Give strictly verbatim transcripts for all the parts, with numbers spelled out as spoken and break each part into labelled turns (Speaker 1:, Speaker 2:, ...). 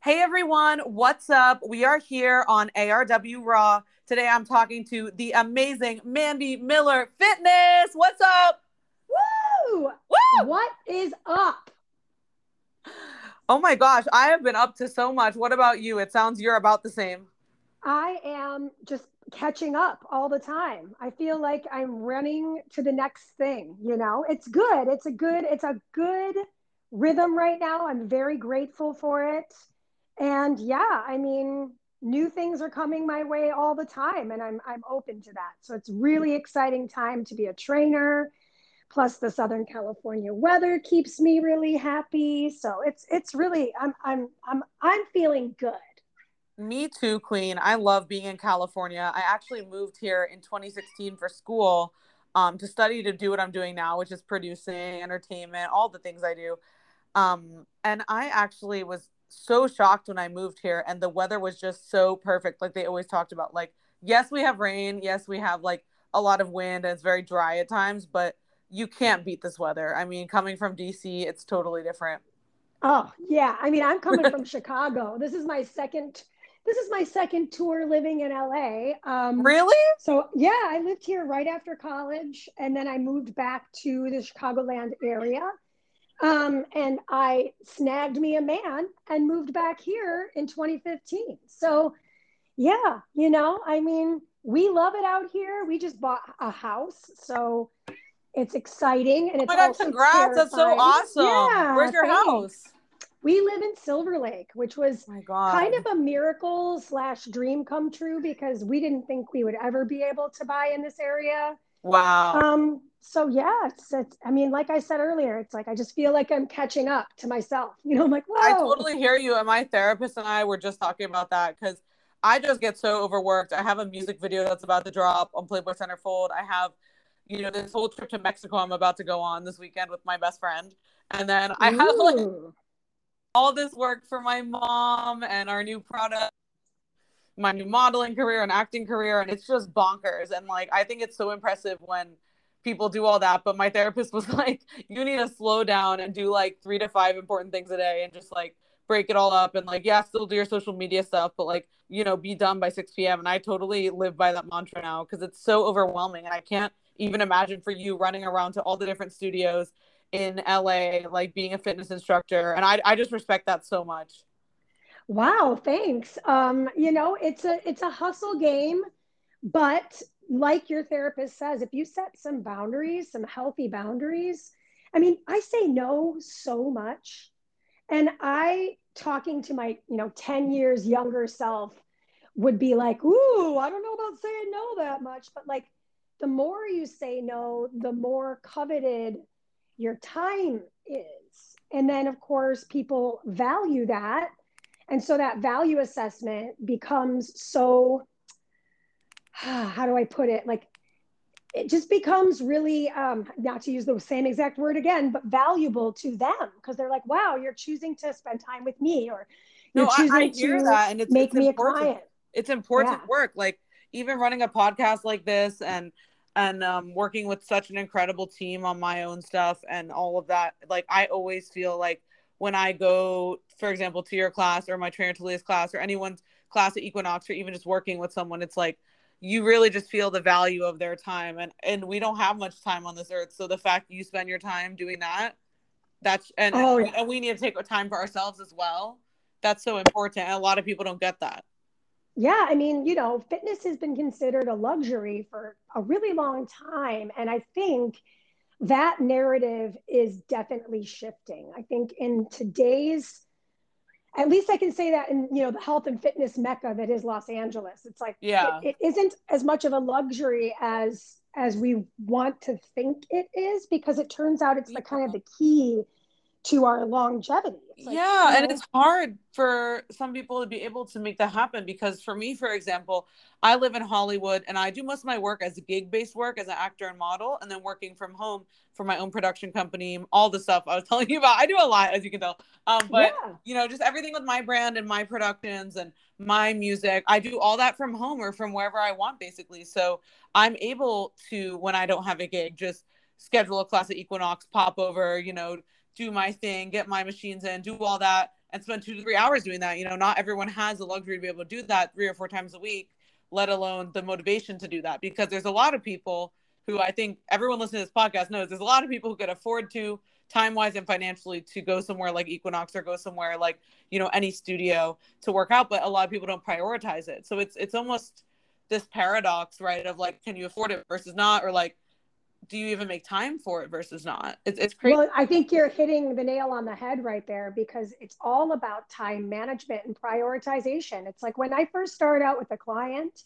Speaker 1: Hey everyone, what's up? We are here on A R W Raw. Today I'm talking to the amazing Mandy Miller Fitness. What's up?
Speaker 2: Woo!
Speaker 1: Woo!
Speaker 2: What is up?
Speaker 1: Oh my gosh, I have been up to so much. What about you? It sounds you're about the same.
Speaker 2: I am just catching up all the time. I feel like I'm running to the next thing, you know? It's good. It's a good it's a good rhythm right now. I'm very grateful for it. And yeah, I mean, new things are coming my way all the time and I'm I'm open to that. So it's really exciting time to be a trainer. Plus the Southern California weather keeps me really happy. So it's it's really I'm I'm I'm I'm feeling good.
Speaker 1: Me too, Queen. I love being in California. I actually moved here in twenty sixteen for school um, to study to do what I'm doing now, which is producing, entertainment, all the things I do. Um, and I actually was so shocked when I moved here and the weather was just so perfect. Like they always talked about, like, yes, we have rain. Yes, we have like a lot of wind and it's very dry at times, but you can't beat this weather. I mean, coming from D C, it's totally different.
Speaker 2: Oh, yeah. I mean, I'm coming from Chicago. This is my second this is my second tour living in L A. Um,
Speaker 1: Really?
Speaker 2: so yeah, I lived here right after college and then I moved back to the Chicagoland area. Um, and I snagged me a man and moved back here in twenty fifteen. So yeah, you know, I mean, we love it out here. We just bought a house, so it's exciting and
Speaker 1: Oh
Speaker 2: it's
Speaker 1: my God,
Speaker 2: also
Speaker 1: congrats. That's so
Speaker 2: terrifying.
Speaker 1: awesome.
Speaker 2: Yeah,
Speaker 1: Where's your house?
Speaker 2: thanks. We live in Silver Lake, which was
Speaker 1: Oh my
Speaker 2: kind
Speaker 1: God.
Speaker 2: of a miracle slash dream come true because we didn't think we would ever be able to buy in this area.
Speaker 1: Wow.
Speaker 2: Um, so yeah, it's, it's I mean, like I said earlier, it's like I just feel like I'm catching up to myself. You know, I'm like,
Speaker 1: I
Speaker 2: whoa.
Speaker 1: totally hear you. And my therapist and I were just talking about that because I just get so overworked. I have a music video that's about to drop on Playboy Centerfold. I have, you know, this whole trip to Mexico I'm about to go on this weekend with my best friend. And then I have like
Speaker 2: Ooh.
Speaker 1: all this work for my mom and our new product, my new modeling career and acting career. And it's just bonkers. And like, I think it's so impressive when people do all that. But my therapist was like, you need to slow down and do like three to five important things a day and just like break it all up. And like, yeah, still do your social media stuff, but like, you know, be done by six p.m. And I totally live by that mantra now because it's so overwhelming. And I can't even imagine for you running around to all the different studios in L A, like being a fitness instructor. And I, I just respect that so much.
Speaker 2: Wow, thanks. Um, you know, it's a it's a hustle game, but like your therapist says, if you set some boundaries, some healthy boundaries, I mean, I say no so much. And I talking to my, you know, ten years younger self would be like, "Ooh, I don't know about saying no that much." But like the more you say no, the more coveted your time is. And then of course, people value that and so that value assessment becomes so, how do I put it? Like it just becomes really, um, not to use the same exact word again, but valuable to them because they're like, wow, you're choosing to spend time with me or you're
Speaker 1: No, I, I
Speaker 2: choosing
Speaker 1: hear
Speaker 2: to
Speaker 1: that, and it's
Speaker 2: make
Speaker 1: it's
Speaker 2: me a
Speaker 1: important.
Speaker 2: client.
Speaker 1: It's
Speaker 2: Yeah.
Speaker 1: important work. Like even running a podcast like this, and and um, working with such an incredible team on my own stuff and all of that. Like I always feel like when I go, for example, to your class or my trainer Talia's class or anyone's class at Equinox or even just working with someone, it's like you really just feel the value of their time, and and we don't have much time on this earth, so the fact that you spend your time doing that, that's and
Speaker 2: Oh,
Speaker 1: we,
Speaker 2: yeah.
Speaker 1: and we need to take time for ourselves as well. That's so important, and a lot of people don't get that.
Speaker 2: Yeah. I mean, you know, fitness has been considered a luxury for a really long time. And I think that narrative is definitely shifting. I think in today's, at least I can say that in, you know, the health and fitness mecca that is Los Angeles, it's like it,
Speaker 1: Yeah.
Speaker 2: it isn't as much of a luxury as as we want to think it is because it turns out it's the kind of
Speaker 1: Yeah.
Speaker 2: the key to our longevity. It's like,
Speaker 1: Yeah,
Speaker 2: you
Speaker 1: and
Speaker 2: know,
Speaker 1: it's hard for some people to be able to make that happen because for me, for example, I live in Hollywood and I do most of my work as gig-based work as an actor and model, and then working from home for my own production company, all the stuff I was telling you about. I do a lot, as you can tell. Um, but
Speaker 2: yeah.
Speaker 1: you know, just everything with my brand and my productions and my music, I do all that from home or from wherever I want, basically. So I'm able to, when I don't have a gig, just schedule a class at Equinox, pop over, you know, do my thing, get my machines in, do all that. and spend two to three hours doing that. You know, not everyone has the luxury to be able to do that three or four times a week, let alone the motivation to do that. Because there's a lot of people who, I think everyone listening to this podcast knows, there's a lot of people who could afford to, time-wise and financially, to go somewhere like Equinox or go somewhere like, you know, any studio to work out, but a lot of people don't prioritize it. So it's it's almost this paradox, right, of like, can you afford it versus not, or like, do you even make time for it versus not? It's, it's crazy.
Speaker 2: Well, I think you're hitting the nail on the head right there, because it's all about time management and prioritization. It's like when I first start out with a client,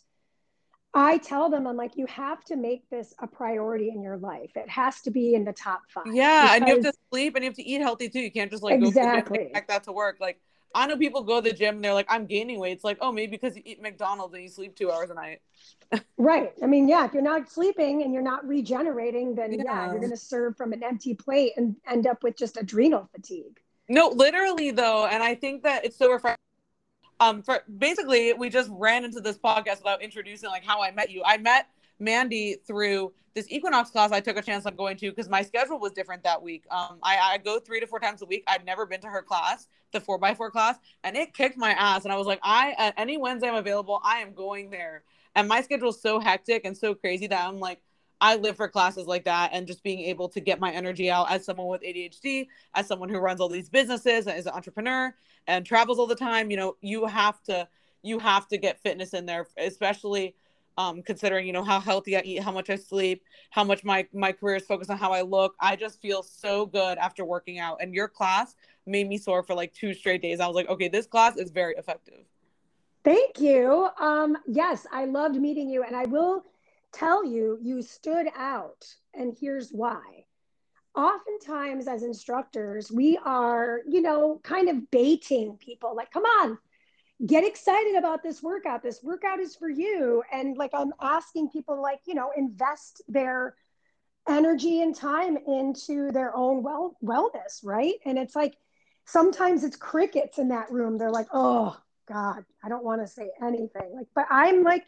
Speaker 2: I tell them, I'm like, you have to make this a priority in your life. It has to be in the top five.
Speaker 1: Yeah, and you have to sleep and you have to eat healthy too. You can't just like
Speaker 2: exactly.
Speaker 1: go to the gym and expect that to work. Like, I know people go to the gym and they're like, I'm gaining weight. It's like, oh, maybe because you eat McDonald's and you sleep two hours a night.
Speaker 2: Right. I mean, yeah, if you're not sleeping and you're not regenerating, then yeah, yeah you're going to serve from an empty plate and end up with just adrenal fatigue.
Speaker 1: No, literally though. And I think that it's so refreshing. Um, for basically, we just ran into this podcast without introducing like how I met you. I met Mandy through this Equinox class I took a chance on going to because my schedule was different that week. Um, I, I go three to four times a week. I'd never been to her class, the four by four class, and it kicked my ass. And I was like, I uh, any Wednesday I'm available, I am going there. And my schedule is so hectic and so crazy that I'm like, I live for classes like that and just being able to get my energy out as someone with A D H D, as someone who runs all these businesses, as an entrepreneur and travels all the time. You know, you have to, you have to get fitness in there, especially um, considering, you know, how healthy I eat, how much I sleep, how much my, my career is focused on how I look. I just feel so good after working out. And your class made me sore for like two straight days. I was like, okay, this class is very effective.
Speaker 2: Thank you. Um, yes, I loved meeting you. And I will tell you, you stood out. And here's why. Oftentimes as instructors, we are, you know, kind of baiting people like, come on, get excited about this workout. This workout is for you. And like, I'm asking people like, you know, invest their energy and time into their own well wellness, right? And it's like, sometimes it's crickets in that room. They're like, oh God, I don't want to say anything. Like, but I'm like,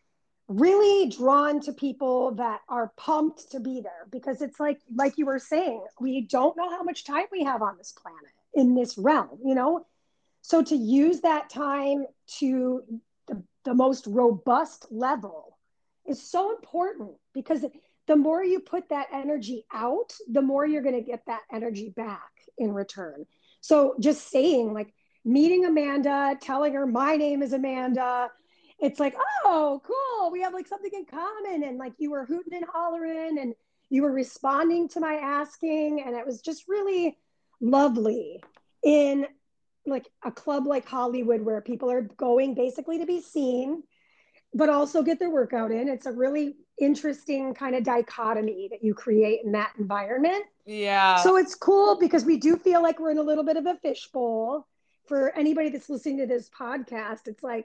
Speaker 2: really drawn to people that are pumped to be there, because it's like, like you were saying, we don't know how much time we have on this planet in this realm, you know? So to use that time to the, the most robust level is so important, because the more you put that energy out, the more you're going to get that energy back in return. So just saying, like, meeting Amanda, telling her my name is Amanda, it's like, oh, cool. We have like something in common. And like, you were hooting and hollering and you were responding to my asking. And it was just really lovely in like a club like Hollywood, where people are going basically to be seen, but also get their workout in. It's a really interesting kind of dichotomy that you create in that environment.
Speaker 1: Yeah.
Speaker 2: So it's cool because we do feel like we're in a little bit of a fishbowl. For anybody that's listening to this podcast, it's like,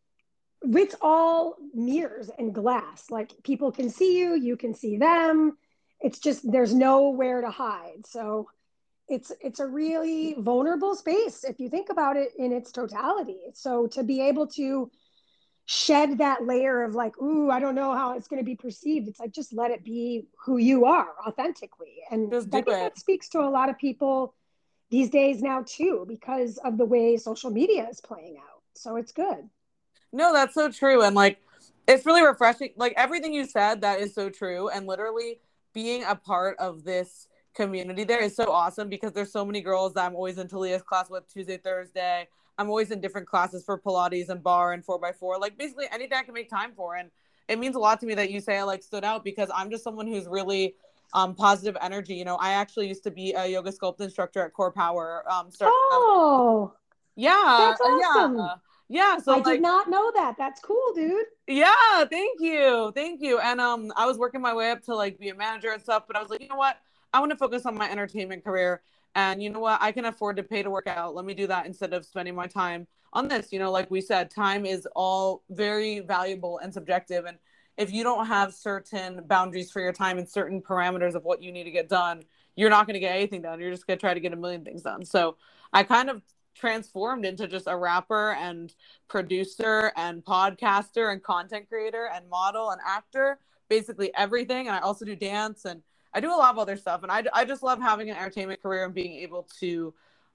Speaker 2: it's all mirrors and glass. Like, people can see you, you can see them. It's just, there's nowhere to hide. So it's, it's a really vulnerable space if you think about it in its totality. So to be able to shed that layer of like, ooh, I don't know how it's going to be perceived. It's like, just let it be who you are authentically. And
Speaker 1: Just
Speaker 2: I
Speaker 1: do
Speaker 2: think
Speaker 1: it.
Speaker 2: that speaks to a lot of people these days now too, because of the way social media is playing out. So it's good.
Speaker 1: No, that's so true. And like, it's really refreshing. Like, everything you said, that is so true. And literally being a part of this community there is so awesome, because there's so many girls that I'm always in Talia's class with Tuesday, Thursday. I'm always in different classes for Pilates and bar and four by four, like basically anything I can make time for. And it means a lot to me that you say I like stood out, because I'm just someone who's really um, positive energy. You know, I actually used to be a yoga sculpt instructor at Core Power. Um,
Speaker 2: oh,
Speaker 1: yeah.
Speaker 2: that's awesome.
Speaker 1: Yeah. Yeah. So
Speaker 2: I
Speaker 1: like,
Speaker 2: did not know that. That's cool, dude.
Speaker 1: Yeah, thank you. Thank you. And um I was working my way up to like be a manager and stuff, but I was like, you know what? I want to focus on my entertainment career. And you know what? I can afford to pay to work out. Let me do that instead of spending my time on this. You know, like we said, time is all very valuable and subjective. And if you don't have certain boundaries for your time and certain parameters of what you need to get done, you're not going to get anything done. You're just going to try to get a million things done. So I kind of transformed into just a rapper and producer and podcaster and content creator and model and actor, basically everything. And I also do dance and I do a lot of other stuff. And I, I just love having an entertainment career and being able to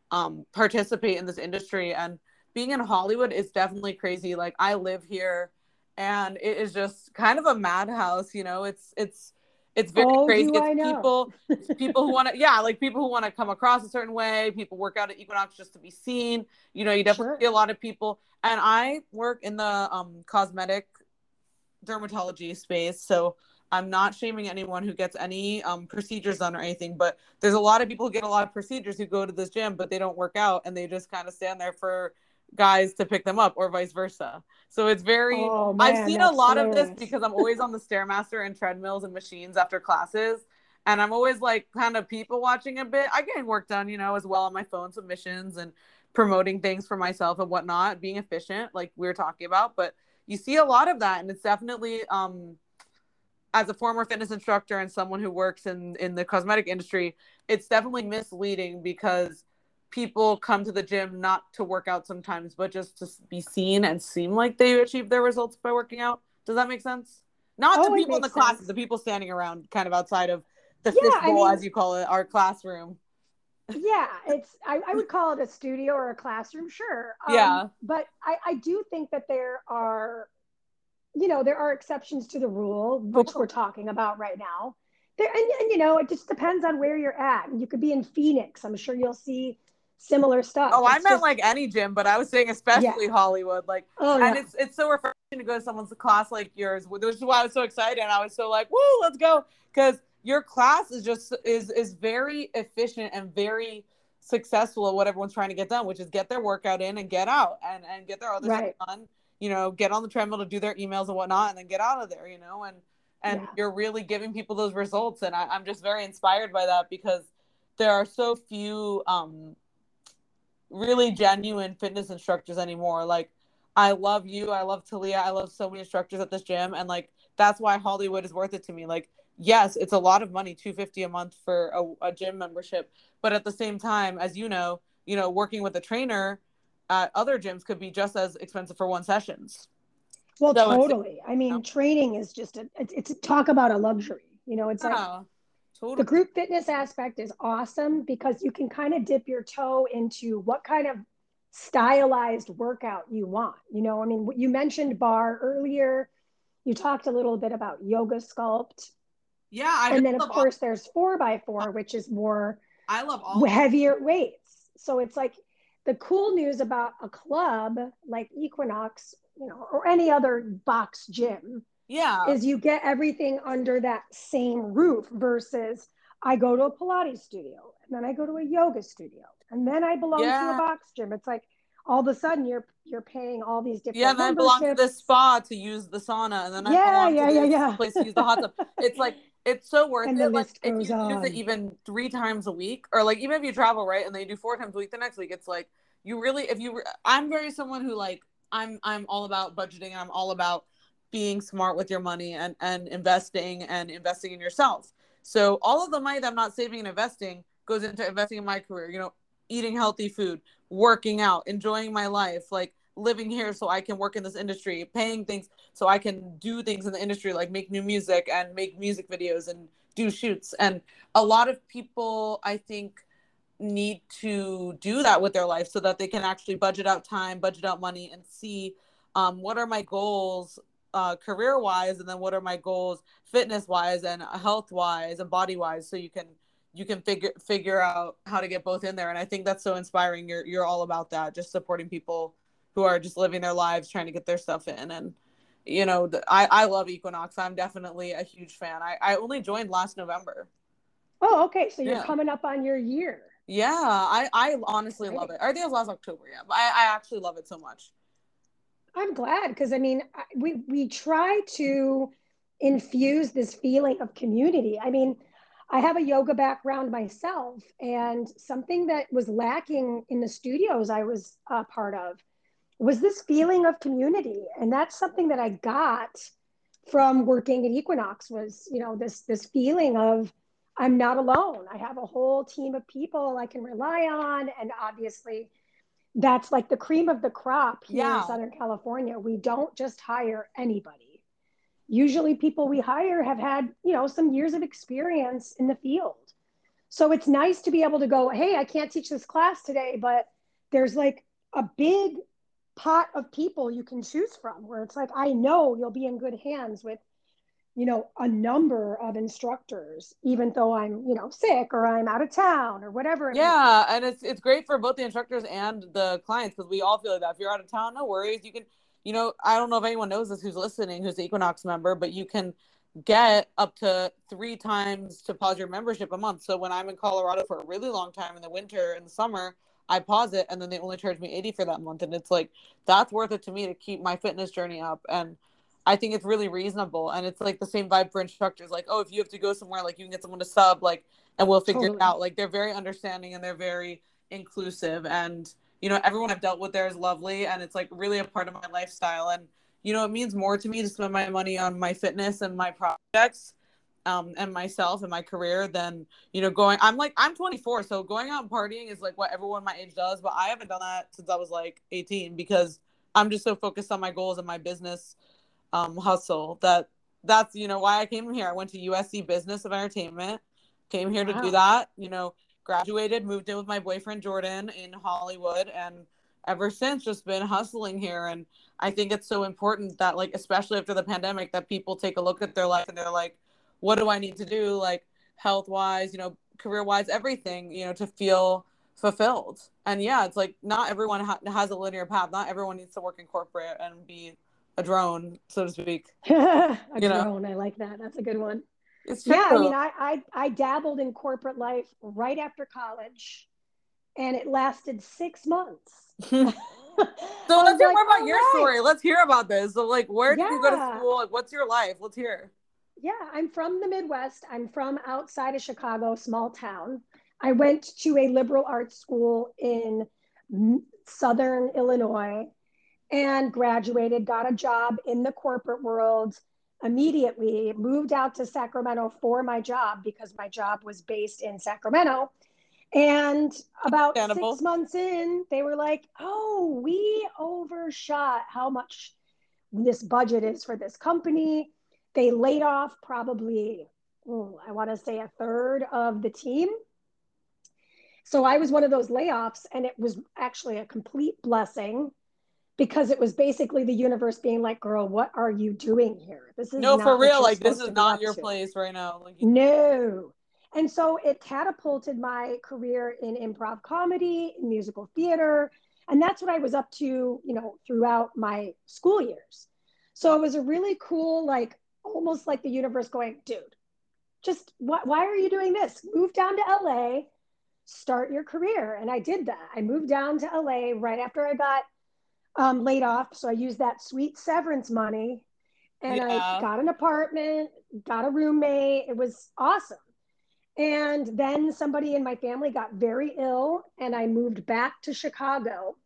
Speaker 1: um, participate in this industry. And being in Hollywood is definitely crazy. Like I live here and it is just kind of a madhouse, you know, it's, it's, it's very
Speaker 2: Oh,
Speaker 1: crazy.
Speaker 2: do
Speaker 1: It's
Speaker 2: I know?
Speaker 1: people, it's people who want to, yeah, like people who want to come across a certain way. People work out at Equinox just to be seen. You know, you definitely
Speaker 2: Sure.
Speaker 1: see a lot of people. And I work in the um, cosmetic dermatology space. So I'm not shaming anyone who gets any um, procedures done or anything, but there's a lot of people who get a lot of procedures who go to this gym, but they don't work out and they just kind of stand there for guys to pick them up or vice versa. So it's very,
Speaker 2: Oh
Speaker 1: I've
Speaker 2: man,
Speaker 1: seen a
Speaker 2: that's
Speaker 1: lot of this
Speaker 2: hilarious.
Speaker 1: because I'm always on the Stairmaster and treadmills and machines after classes. And I'm always like kind of people watching a bit. I get work done, you know, as well on my phone submissions and promoting things for myself and whatnot, being efficient, like we were talking about. But you see a lot of that, and it's definitely um as a former fitness instructor and someone who works in in the cosmetic industry, it's definitely misleading because people come to the gym not to work out sometimes, but just to be seen and seem like they achieve their results by working out. Does that make sense? Not the
Speaker 2: Oh, it
Speaker 1: people in the
Speaker 2: makes
Speaker 1: classes,
Speaker 2: sense.
Speaker 1: the people standing around kind of outside of the
Speaker 2: Yeah, I
Speaker 1: fishbowl,
Speaker 2: mean,
Speaker 1: as you call it, our classroom.
Speaker 2: yeah, it's I, I would call it a studio or a classroom, sure. Um,
Speaker 1: Yeah.
Speaker 2: but I, I do think that there are, you know, there are exceptions to the rule, which we're
Speaker 1: Totally.
Speaker 2: talking about right now. There and, and you know, it just depends on where you're at. You could be in Phoenix. I'm sure you'll see similar stuff.
Speaker 1: Oh, I
Speaker 2: It's
Speaker 1: meant
Speaker 2: just
Speaker 1: like any gym, but I was saying
Speaker 2: yeah.
Speaker 1: especially Hollywood. Like,
Speaker 2: Oh
Speaker 1: and
Speaker 2: yeah.
Speaker 1: it's it's so refreshing to go to someone's class like yours, which is why I was so excited. And I was so like, "Woo, let's go!" Because your class is just is is very efficient and very successful at what everyone's trying to get done, which is get their workout in and get out and and get their other stuff
Speaker 2: Right.
Speaker 1: done. You know, get on the treadmill to do their emails and whatnot, and then get out of there. You know, and and
Speaker 2: Yeah.
Speaker 1: you're really giving people those results, and I, I'm just very inspired by that because there are so few um really genuine fitness instructors anymore. Like I love you, I love Talia, I love so many instructors at this gym, and like that's why Hollywood is worth it to me. Like yes, it's a lot of money, two hundred fifty dollars a month for a, a gym membership, but at the same time, as you know, you know, working with a trainer at other gyms could be just as expensive for one sessions.
Speaker 2: Well,
Speaker 1: So it's, you
Speaker 2: totally. I
Speaker 1: know,
Speaker 2: mean, training is just a it's, it's talk about a luxury. You know, it's like
Speaker 1: yeah,
Speaker 2: the
Speaker 1: totally.
Speaker 2: group fitness aspect is awesome because you can kind of dip your toe into what kind of stylized workout you want. You know, I mean, you mentioned bar earlier. You talked a little bit about yoga sculpt.
Speaker 1: Yeah, I
Speaker 2: And
Speaker 1: just
Speaker 2: then, of
Speaker 1: love all,
Speaker 2: course, there's four by four, which is more
Speaker 1: I love all.
Speaker 2: heavier weights. So it's like the cool news about a club like Equinox, you know, or any other box gym
Speaker 1: Yeah,
Speaker 2: is you get everything under that same roof versus I go to a Pilates studio and then I go to a yoga studio and then I belong to a
Speaker 1: yeah.
Speaker 2: box gym. It's like all of a sudden you're you're paying all these
Speaker 1: Yeah,
Speaker 2: different
Speaker 1: and then I belong to this
Speaker 2: memberships.
Speaker 1: spa to use the sauna, and then I
Speaker 2: Yeah,
Speaker 1: belong to
Speaker 2: yeah, yeah,
Speaker 1: this
Speaker 2: yeah.
Speaker 1: place to use the hot tub. It's like it's so worth
Speaker 2: And the
Speaker 1: it. Like
Speaker 2: list
Speaker 1: if
Speaker 2: goes
Speaker 1: you use it
Speaker 2: on.
Speaker 1: even three times a week, or like even if you travel, right, and then you do four times a week the next week, it's like you really if you. I'm very someone who like I'm I'm all about budgeting and I'm all about being smart with your money and and investing and investing in yourself. So all of the money that I'm not saving and investing goes into investing in my career. You know, eating healthy food, working out, enjoying my life, like living here so I can work in this industry, paying things so I can do things in the industry like make new music and make music videos and do shoots. And a lot of people, I think, need to do that with their life so that they can actually budget out time, budget out money, and see um, what are my goals uh, career wise, and then what are my goals fitness wise and health wise and body wise, so you can you can figure figure out how to get both in there. And I think that's so inspiring. You're you're all about that, just supporting people who are just living their lives trying to get their stuff in. And you know, the, I I love Equinox. I'm definitely a huge fan. I I only joined last November.
Speaker 2: Oh, okay. So you're
Speaker 1: Yeah.
Speaker 2: coming up on your year.
Speaker 1: Yeah, I I honestly love
Speaker 2: Great.
Speaker 1: it. I think it was last October, yeah, but I I actually love it so much.
Speaker 2: I'm glad because I mean, we we try to infuse this feeling of community. I mean, I have a yoga background myself, and something that was lacking in the studios I was a part of was this feeling of community, and that's something that I got from working at Equinox. Was you know this this feeling of I'm not alone. I have a whole team of people I can rely on, and obviously that's like the cream of the crop here in
Speaker 1: Yeah,
Speaker 2: Southern California. We don't just hire anybody. Usually people we hire have had, you know, some years of experience in the field. So it's nice to be able to go, hey, I can't teach this class today, but there's like a big pot of people you can choose from where it's like, I know you'll be in good hands with, you know, a number of instructors, even though I'm, you know, sick or I'm out of town or whatever it may be.
Speaker 1: Yeah, and it's it's great for both the instructors and the clients because we all feel like that. If you're out of town, no worries. You can, you know, I don't know if anyone knows this who's listening, who's the Equinox member, but you can get up to three times to pause your membership a month. So when I'm in Colorado for a really long time in the winter and the summer, I pause it and then they only charge me eighty for that month. And it's like, that's worth it to me to keep my fitness journey up. And I think it's really reasonable. And it's like the same vibe for instructors. Like, oh, if you have to go somewhere, like you can get someone to sub, like, and we'll figure
Speaker 2: Totally.
Speaker 1: it out. Like they're very understanding and they're very inclusive. And, you know, everyone I've dealt with there is lovely. And it's like really a part of my lifestyle. And, you know, it means more to me to spend my money on my fitness and my projects um, and myself and my career than, you know, going, I'm like, I'm twenty-four. So going out and partying is like what everyone my age does. But I haven't done that since I was like eighteen because I'm just so focused on my goals and my business um, hustle that that's, you know, why I came here. I went to U S C Business of Entertainment, came here to do
Speaker 2: Wow.
Speaker 1: that, you know, graduated, moved in with my boyfriend, Jordan, in Hollywood. And ever since just been hustling here. And I think it's so important that like, especially after the pandemic, that people take a look at their life and they're like, what do I need to do? Like health wise, you know, career wise, everything, you know, to feel fulfilled. And yeah, it's like not everyone ha- has a linear path. Not everyone needs to work in corporate and be a drone, so to speak.
Speaker 2: A
Speaker 1: You know,
Speaker 2: drone. I like that. That's a good one.
Speaker 1: it's
Speaker 2: Yeah, I
Speaker 1: true.
Speaker 2: mean, I, I I dabbled in corporate life right after college, and it lasted six months.
Speaker 1: So
Speaker 2: I
Speaker 1: let's
Speaker 2: was
Speaker 1: hear
Speaker 2: like,
Speaker 1: more about
Speaker 2: all
Speaker 1: your
Speaker 2: right,
Speaker 1: story. Let's hear about this. So like, where did you go to
Speaker 2: yeah,
Speaker 1: school? Like, what's your life? Let's hear.
Speaker 2: yeah. I'm from the Midwest. I'm from outside of Chicago, small town. I went to a liberal arts school in Southern Illinois and graduated, got a job in the corporate world immediately, moved out to Sacramento for my job because my job was based in Sacramento. And about six
Speaker 1: Understandable.
Speaker 2: months in, they were like, oh, we overshot how much this budget is for this company. They laid off probably, oh, I want to say a third of the team. So I was one of those layoffs, and it was actually a complete blessing because it was basically the universe being like, girl, what are you doing here? This is
Speaker 1: No, for
Speaker 2: not what
Speaker 1: real.
Speaker 2: you're
Speaker 1: Like, this
Speaker 2: supposed
Speaker 1: is
Speaker 2: to be
Speaker 1: not
Speaker 2: up
Speaker 1: your
Speaker 2: to.
Speaker 1: place right now. Like,
Speaker 2: No. And so it catapulted my career in improv comedy, in musical theater. And that's what I was up to, you know, throughout my school years. So it was a really cool, like, almost like the universe going, dude, just why, why are you doing this? Move down to L A, start your career. And I did that. I moved down to L A right after I got um, laid off. So I used that sweet severance money and I
Speaker 1: yeah.
Speaker 2: got an apartment, got a roommate. It was awesome. And then somebody in my family got very ill, and I moved back to Chicago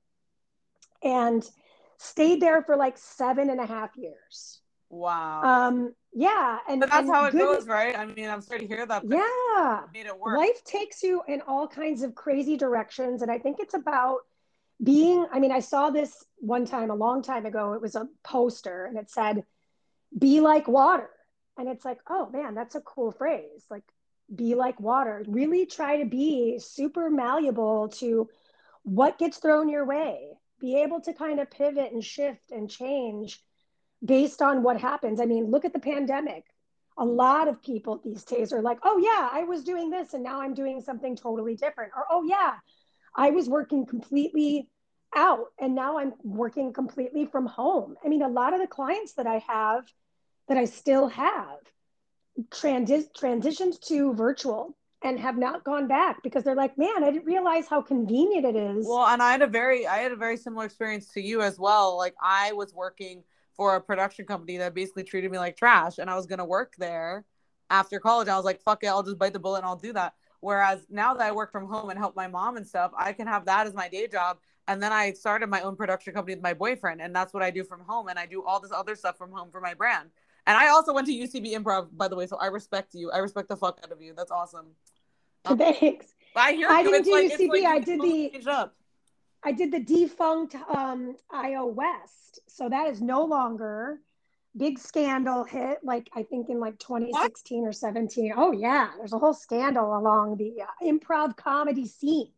Speaker 2: and stayed there for like seven and a half years.
Speaker 1: Wow.
Speaker 2: Um, yeah, and
Speaker 1: But that's
Speaker 2: and
Speaker 1: how it
Speaker 2: good.
Speaker 1: goes, right? I mean, I'm sorry to hear that, but
Speaker 2: Yeah,
Speaker 1: you made it work.
Speaker 2: life takes you in all kinds of crazy directions, and I think it's about being. I mean, I saw this one time a long time ago. It was a poster, and it said, "Be like water," and it's like, oh man, that's a cool phrase. Like, be like water. Really try to be super malleable to what gets thrown your way. Be able to kind of pivot and shift and change based on what happens. I mean, look at the pandemic. A lot of people these days are like, oh, yeah, I was doing this and now I'm doing something totally different. Or, oh, yeah, I was working completely out and now I'm working completely from home. I mean, a lot of the clients that I have, that I still have, transi- transitioned to virtual and have not gone back because they're like, man, I didn't realize how convenient it is.
Speaker 1: Well, and I had a very, I had a very similar experience to you as well. Like I was working for a production company that basically treated me like trash, and I was gonna work there after college. I was like, fuck it, I'll just bite the bullet and I'll do that. Whereas now that I work from home and help my mom and stuff, I can have that as my day job. And then I started my own production company with my boyfriend, and that's what I do from home. And I do all this other stuff from home for my brand. And I also went to U C B Improv, by the way, so I respect you. I respect the fuck out of you. That's awesome. Um,
Speaker 2: Thanks.
Speaker 1: I hear
Speaker 2: I
Speaker 1: you.
Speaker 2: didn't
Speaker 1: It's
Speaker 2: do
Speaker 1: like it's
Speaker 2: U C B.
Speaker 1: like you
Speaker 2: I
Speaker 1: can
Speaker 2: did
Speaker 1: totally
Speaker 2: the
Speaker 1: change up.
Speaker 2: I did the defunct um, I O West. So that is no longer big scandal hit, like I think in like
Speaker 1: What?
Speaker 2: twenty sixteen or seventeen. Oh yeah, there's a whole scandal along the uh, improv comedy scene.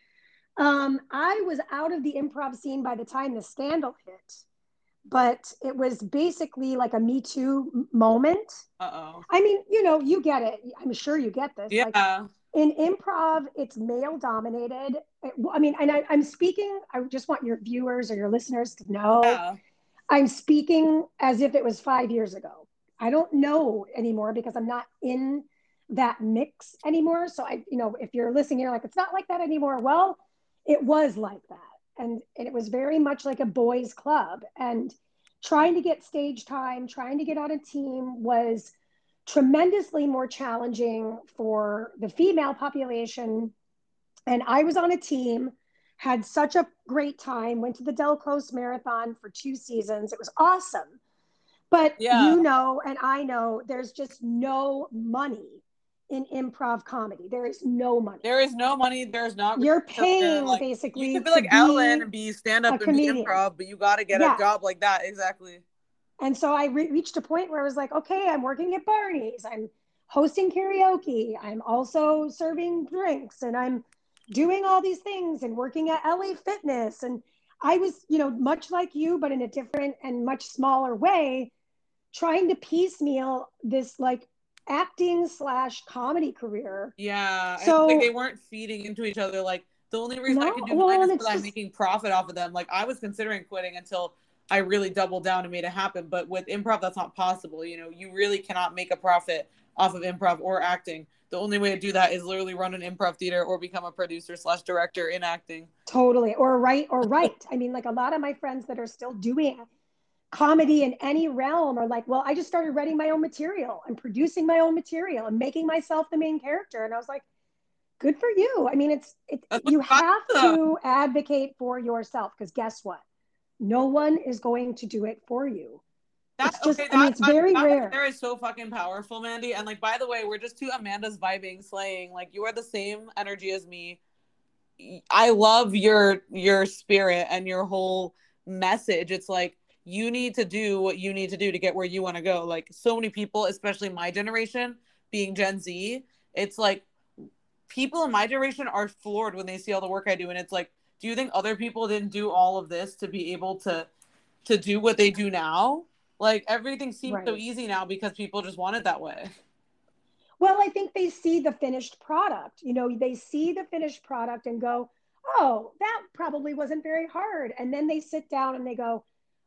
Speaker 2: Um, I was out of the improv scene by the time the scandal hit, but it was basically like a Me Too moment.
Speaker 1: Uh-oh.
Speaker 2: I mean, you know, you get it. I'm sure you get this. Like
Speaker 1: Yeah.
Speaker 2: in improv, it's male dominated. I mean, and I, I'm speaking, I just want your viewers or your listeners to know
Speaker 1: Yeah.
Speaker 2: I'm speaking as if it was five years ago. I don't know anymore because I'm not in that mix anymore. So I, you know, if you're listening, you're like, it's not like that anymore. Well, it was like that. And, and it was very much like a boys club. And trying to get stage time, trying to get on a team was tremendously more challenging for the female population. And I was on a team, had such a great time, went to the Del Close Marathon for two seasons. It was awesome. But
Speaker 1: Yeah.
Speaker 2: you know, and I know there's just no money in improv comedy. There is no money.
Speaker 1: There is no money. There's not.
Speaker 2: You're
Speaker 1: So you're
Speaker 2: paying
Speaker 1: like, you
Speaker 2: basically
Speaker 1: could be
Speaker 2: to
Speaker 1: like Ellen
Speaker 2: be
Speaker 1: and be stand
Speaker 2: a
Speaker 1: up and be
Speaker 2: comedian.
Speaker 1: improv, but you got to get a
Speaker 2: Yeah.
Speaker 1: job like that. Exactly.
Speaker 2: And so I re- reached a point where I was like, okay, I'm working at Barney's. I'm hosting karaoke. I'm also serving drinks and I'm doing all these things and working at L A Fitness. And I was, you know, much like you, but in a different and much smaller way, trying to piecemeal this like acting slash comedy career.
Speaker 1: Yeah. And like they
Speaker 2: So
Speaker 1: weren't feeding into each other. Like the only reason I
Speaker 2: no,
Speaker 1: could do mine
Speaker 2: well,
Speaker 1: is
Speaker 2: and
Speaker 1: because
Speaker 2: it's
Speaker 1: I'm
Speaker 2: just
Speaker 1: making profit off of them. Like I was considering quitting until I really doubled down and made it happen. But with improv, that's not possible. You know, you really cannot make a profit off of improv or acting. The only way to do that is literally run an improv theater or become a producer slash director in acting.
Speaker 2: totally or right or right. I mean, like a lot of my friends that are still doing comedy in any realm are like, well, I just started writing my own material and producing my own material and making myself the main character. And I was like, good for you. I mean, it's it
Speaker 1: That's what
Speaker 2: you
Speaker 1: got
Speaker 2: have
Speaker 1: them.
Speaker 2: to advocate for yourself because guess what? No one is going to do it for you.
Speaker 1: That
Speaker 2: It's just,
Speaker 1: okay,
Speaker 2: I mean,
Speaker 1: that,
Speaker 2: it's
Speaker 1: that
Speaker 2: very
Speaker 1: that right
Speaker 2: rare.
Speaker 1: there is so fucking powerful, Mandy. And like, by the way, we're just two Amandas vibing, slaying. Like, you are the same energy as me. I love your your spirit and your whole message. It's like you need to do what you need to do to get where you want to go. Like so many people, especially my generation, being Gen Z, it's like people in my generation are floored when they see all the work I do, and it's like, do you think other people didn't do all of this to be able to to do what they do now? Like everything seems so
Speaker 2: Right.
Speaker 1: easy now because people just want it that way.
Speaker 2: Well, I think they see the finished product. You know, they see the finished product and go, oh, that probably wasn't very hard. And then they sit down and they go,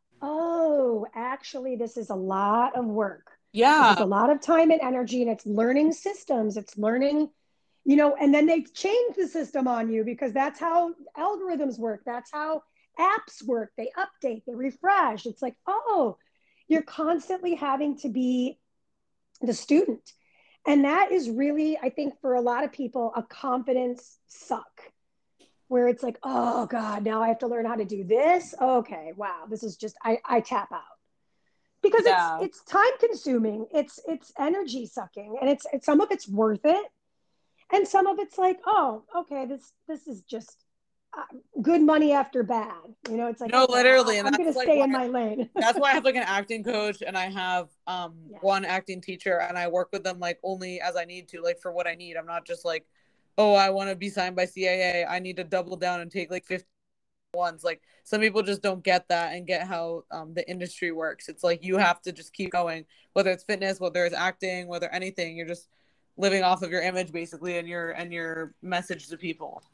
Speaker 2: oh, actually, this is a lot of work. This is
Speaker 1: Yeah.
Speaker 2: a lot of time and energy, and it's learning systems. It's learning, you know, and then they change the system on you because that's how algorithms work. That's how apps work. They update, they refresh. It's like, oh, you're constantly having to be the student. And that is really, I think, for a lot of people, a confidence suck where it's like, oh God, now I have to learn how to do this. Okay, wow, this is just I, I tap out because it's
Speaker 1: Yeah.
Speaker 2: it's time consuming, it's it's energy sucking, and it's, it's some of it's worth it, and some of it's like, oh, okay, this this is just uh, good money after bad. You know, it's like,
Speaker 1: No,
Speaker 2: okay, I,
Speaker 1: literally, and
Speaker 2: I'm
Speaker 1: that's
Speaker 2: gonna
Speaker 1: like
Speaker 2: stay
Speaker 1: why
Speaker 2: in my lane.
Speaker 1: that's why I have like an acting coach and I have um
Speaker 2: Yeah.
Speaker 1: one acting teacher and I work with them like only as I need to, like for what I need. I'm not just like, oh, I want to be signed by C A A. I need to double down and take like fifty ones. Like some people just don't get that and get how um the industry works. It's like you have to just keep going, whether it's fitness, whether it's acting, whether anything, you're just living off of your image basically and your and your message to people.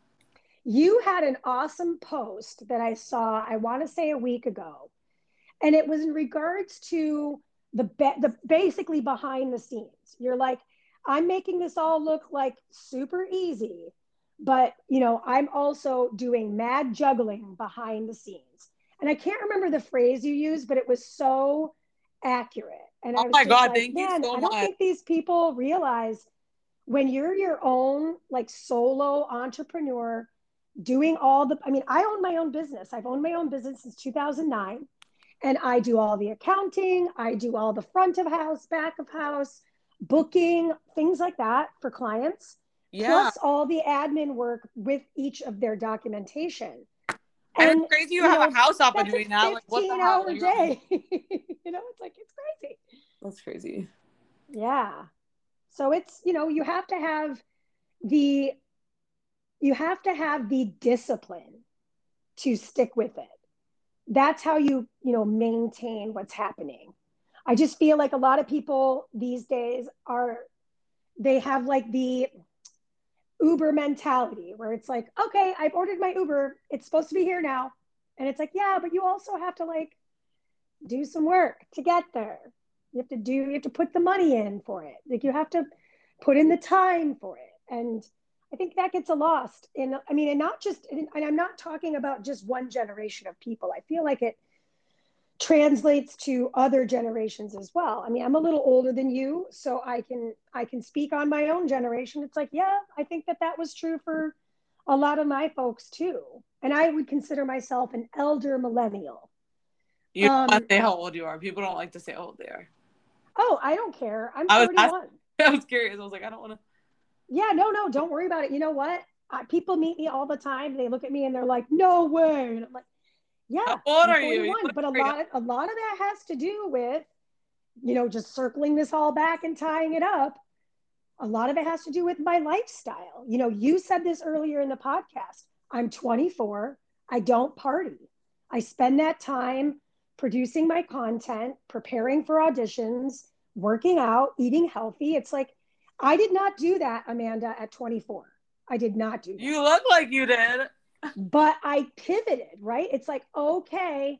Speaker 2: You had an awesome post that I saw, I want to say a week ago, and it was in regards to the be- the basically behind the scenes. You're like, I'm making this all look like super easy, but you know, I'm also doing mad juggling behind the scenes. And I can't remember the phrase you used, but it was so accurate. And
Speaker 1: Oh
Speaker 2: I was
Speaker 1: my
Speaker 2: just
Speaker 1: god,
Speaker 2: like,
Speaker 1: thank you
Speaker 2: man,
Speaker 1: so
Speaker 2: I don't
Speaker 1: much.
Speaker 2: think these people realize when you're your own like solo entrepreneur doing all the, I mean, I own my own business. I've owned my own business since two thousand nine, and I do all the accounting, I do all the front of house, back of house, booking, things like that for clients,
Speaker 1: Yeah.
Speaker 2: plus all the admin work with each of their documentation.
Speaker 1: And,
Speaker 2: And
Speaker 1: it's crazy you,
Speaker 2: you
Speaker 1: have
Speaker 2: know,
Speaker 1: a house up and
Speaker 2: that's a
Speaker 1: doing that. Like, what the
Speaker 2: fifteen
Speaker 1: hell?
Speaker 2: hour
Speaker 1: Like, you're
Speaker 2: day. You know, it's like, it's crazy.
Speaker 1: That's crazy.
Speaker 2: Yeah. So it's, you know, you have to have the, you have to have the discipline to stick with it. That's how you, you know, maintain what's happening. I just feel like a lot of people these days are, they have like the Uber mentality where it's like, okay, I've ordered my Uber. It's supposed to be here now. And it's like, yeah, but you also have to like do some work to get there. You have to do, you have to put the money in for it. Like you have to put in the time for it. And I think that gets lost in, I mean, and not just, and I'm not talking about just one generation of people. I feel like it translates to other generations as well. I mean, I'm a little older than you, so I can I can speak on my own generation. It's like, yeah, I think that that was true for a lot of my folks too. And I would consider myself an elder millennial.
Speaker 1: You don't want
Speaker 2: Um,
Speaker 1: to say how old you are. People don't like to say how old they are.
Speaker 2: oh, I don't care. I'm
Speaker 1: I was asking,
Speaker 2: thirty-one.
Speaker 1: I was curious. I was like, I don't want to.
Speaker 2: Yeah, no, no, don't worry about it. You know what? I, people meet me all the time. They look at me and they're like, "No way!" And I'm like,
Speaker 1: How
Speaker 2: "Yeah,
Speaker 1: old
Speaker 2: I'm
Speaker 1: are you? You
Speaker 2: forty-one."
Speaker 1: look
Speaker 2: But a
Speaker 1: great.
Speaker 2: lot of a lot of that has to do with, you know, just circling this all back and tying it up. A lot of it has to do with my lifestyle. You know, you said this earlier in the podcast. I'm twenty-four. I don't party. I spend that time producing my content, preparing for auditions, working out, eating healthy. It's like, I did not do that, Amanda, at twenty-four. I did not do that.
Speaker 1: You look like you did.
Speaker 2: But I pivoted, right? It's like, okay,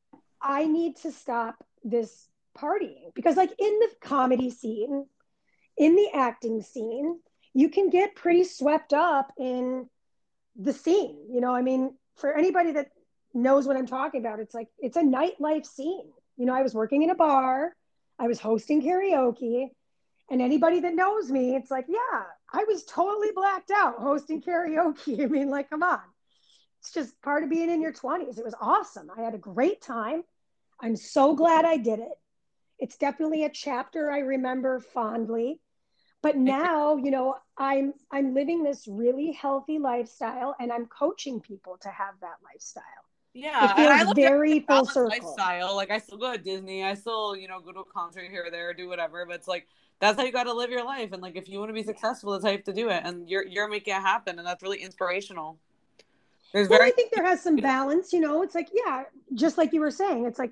Speaker 2: I need to stop this partying because, like, in the comedy scene, in the acting scene, you can get pretty swept up in the scene. You know, I mean, for anybody that knows what I'm talking about, it's like it's a nightlife scene. You know, I was working in a bar, I was hosting karaoke, and anybody that knows me, it's like, yeah, I was totally blacked out hosting karaoke. I mean, like, come on. It's just part of being in your twenties. It was awesome. I had a great time. I'm so glad I did it. It's definitely a chapter I remember fondly. But now, you know, i'm i'm living this really healthy lifestyle and I'm coaching people to have that lifestyle. It
Speaker 1: Yeah, and
Speaker 2: feels
Speaker 1: I look at
Speaker 2: very
Speaker 1: a
Speaker 2: full
Speaker 1: balanced
Speaker 2: circle.
Speaker 1: lifestyle. Like I still go to Disney. I still, you know, go to a concert here or there, do whatever. But it's like that's how you got to live your life. And like if you want to be
Speaker 2: Yeah.
Speaker 1: successful, that's how you have to do it. And you're you're making it happen, and that's really inspirational. There's
Speaker 2: Well,
Speaker 1: very
Speaker 2: I think there has some balance. You know, it's like, yeah, just like you were saying, it's like,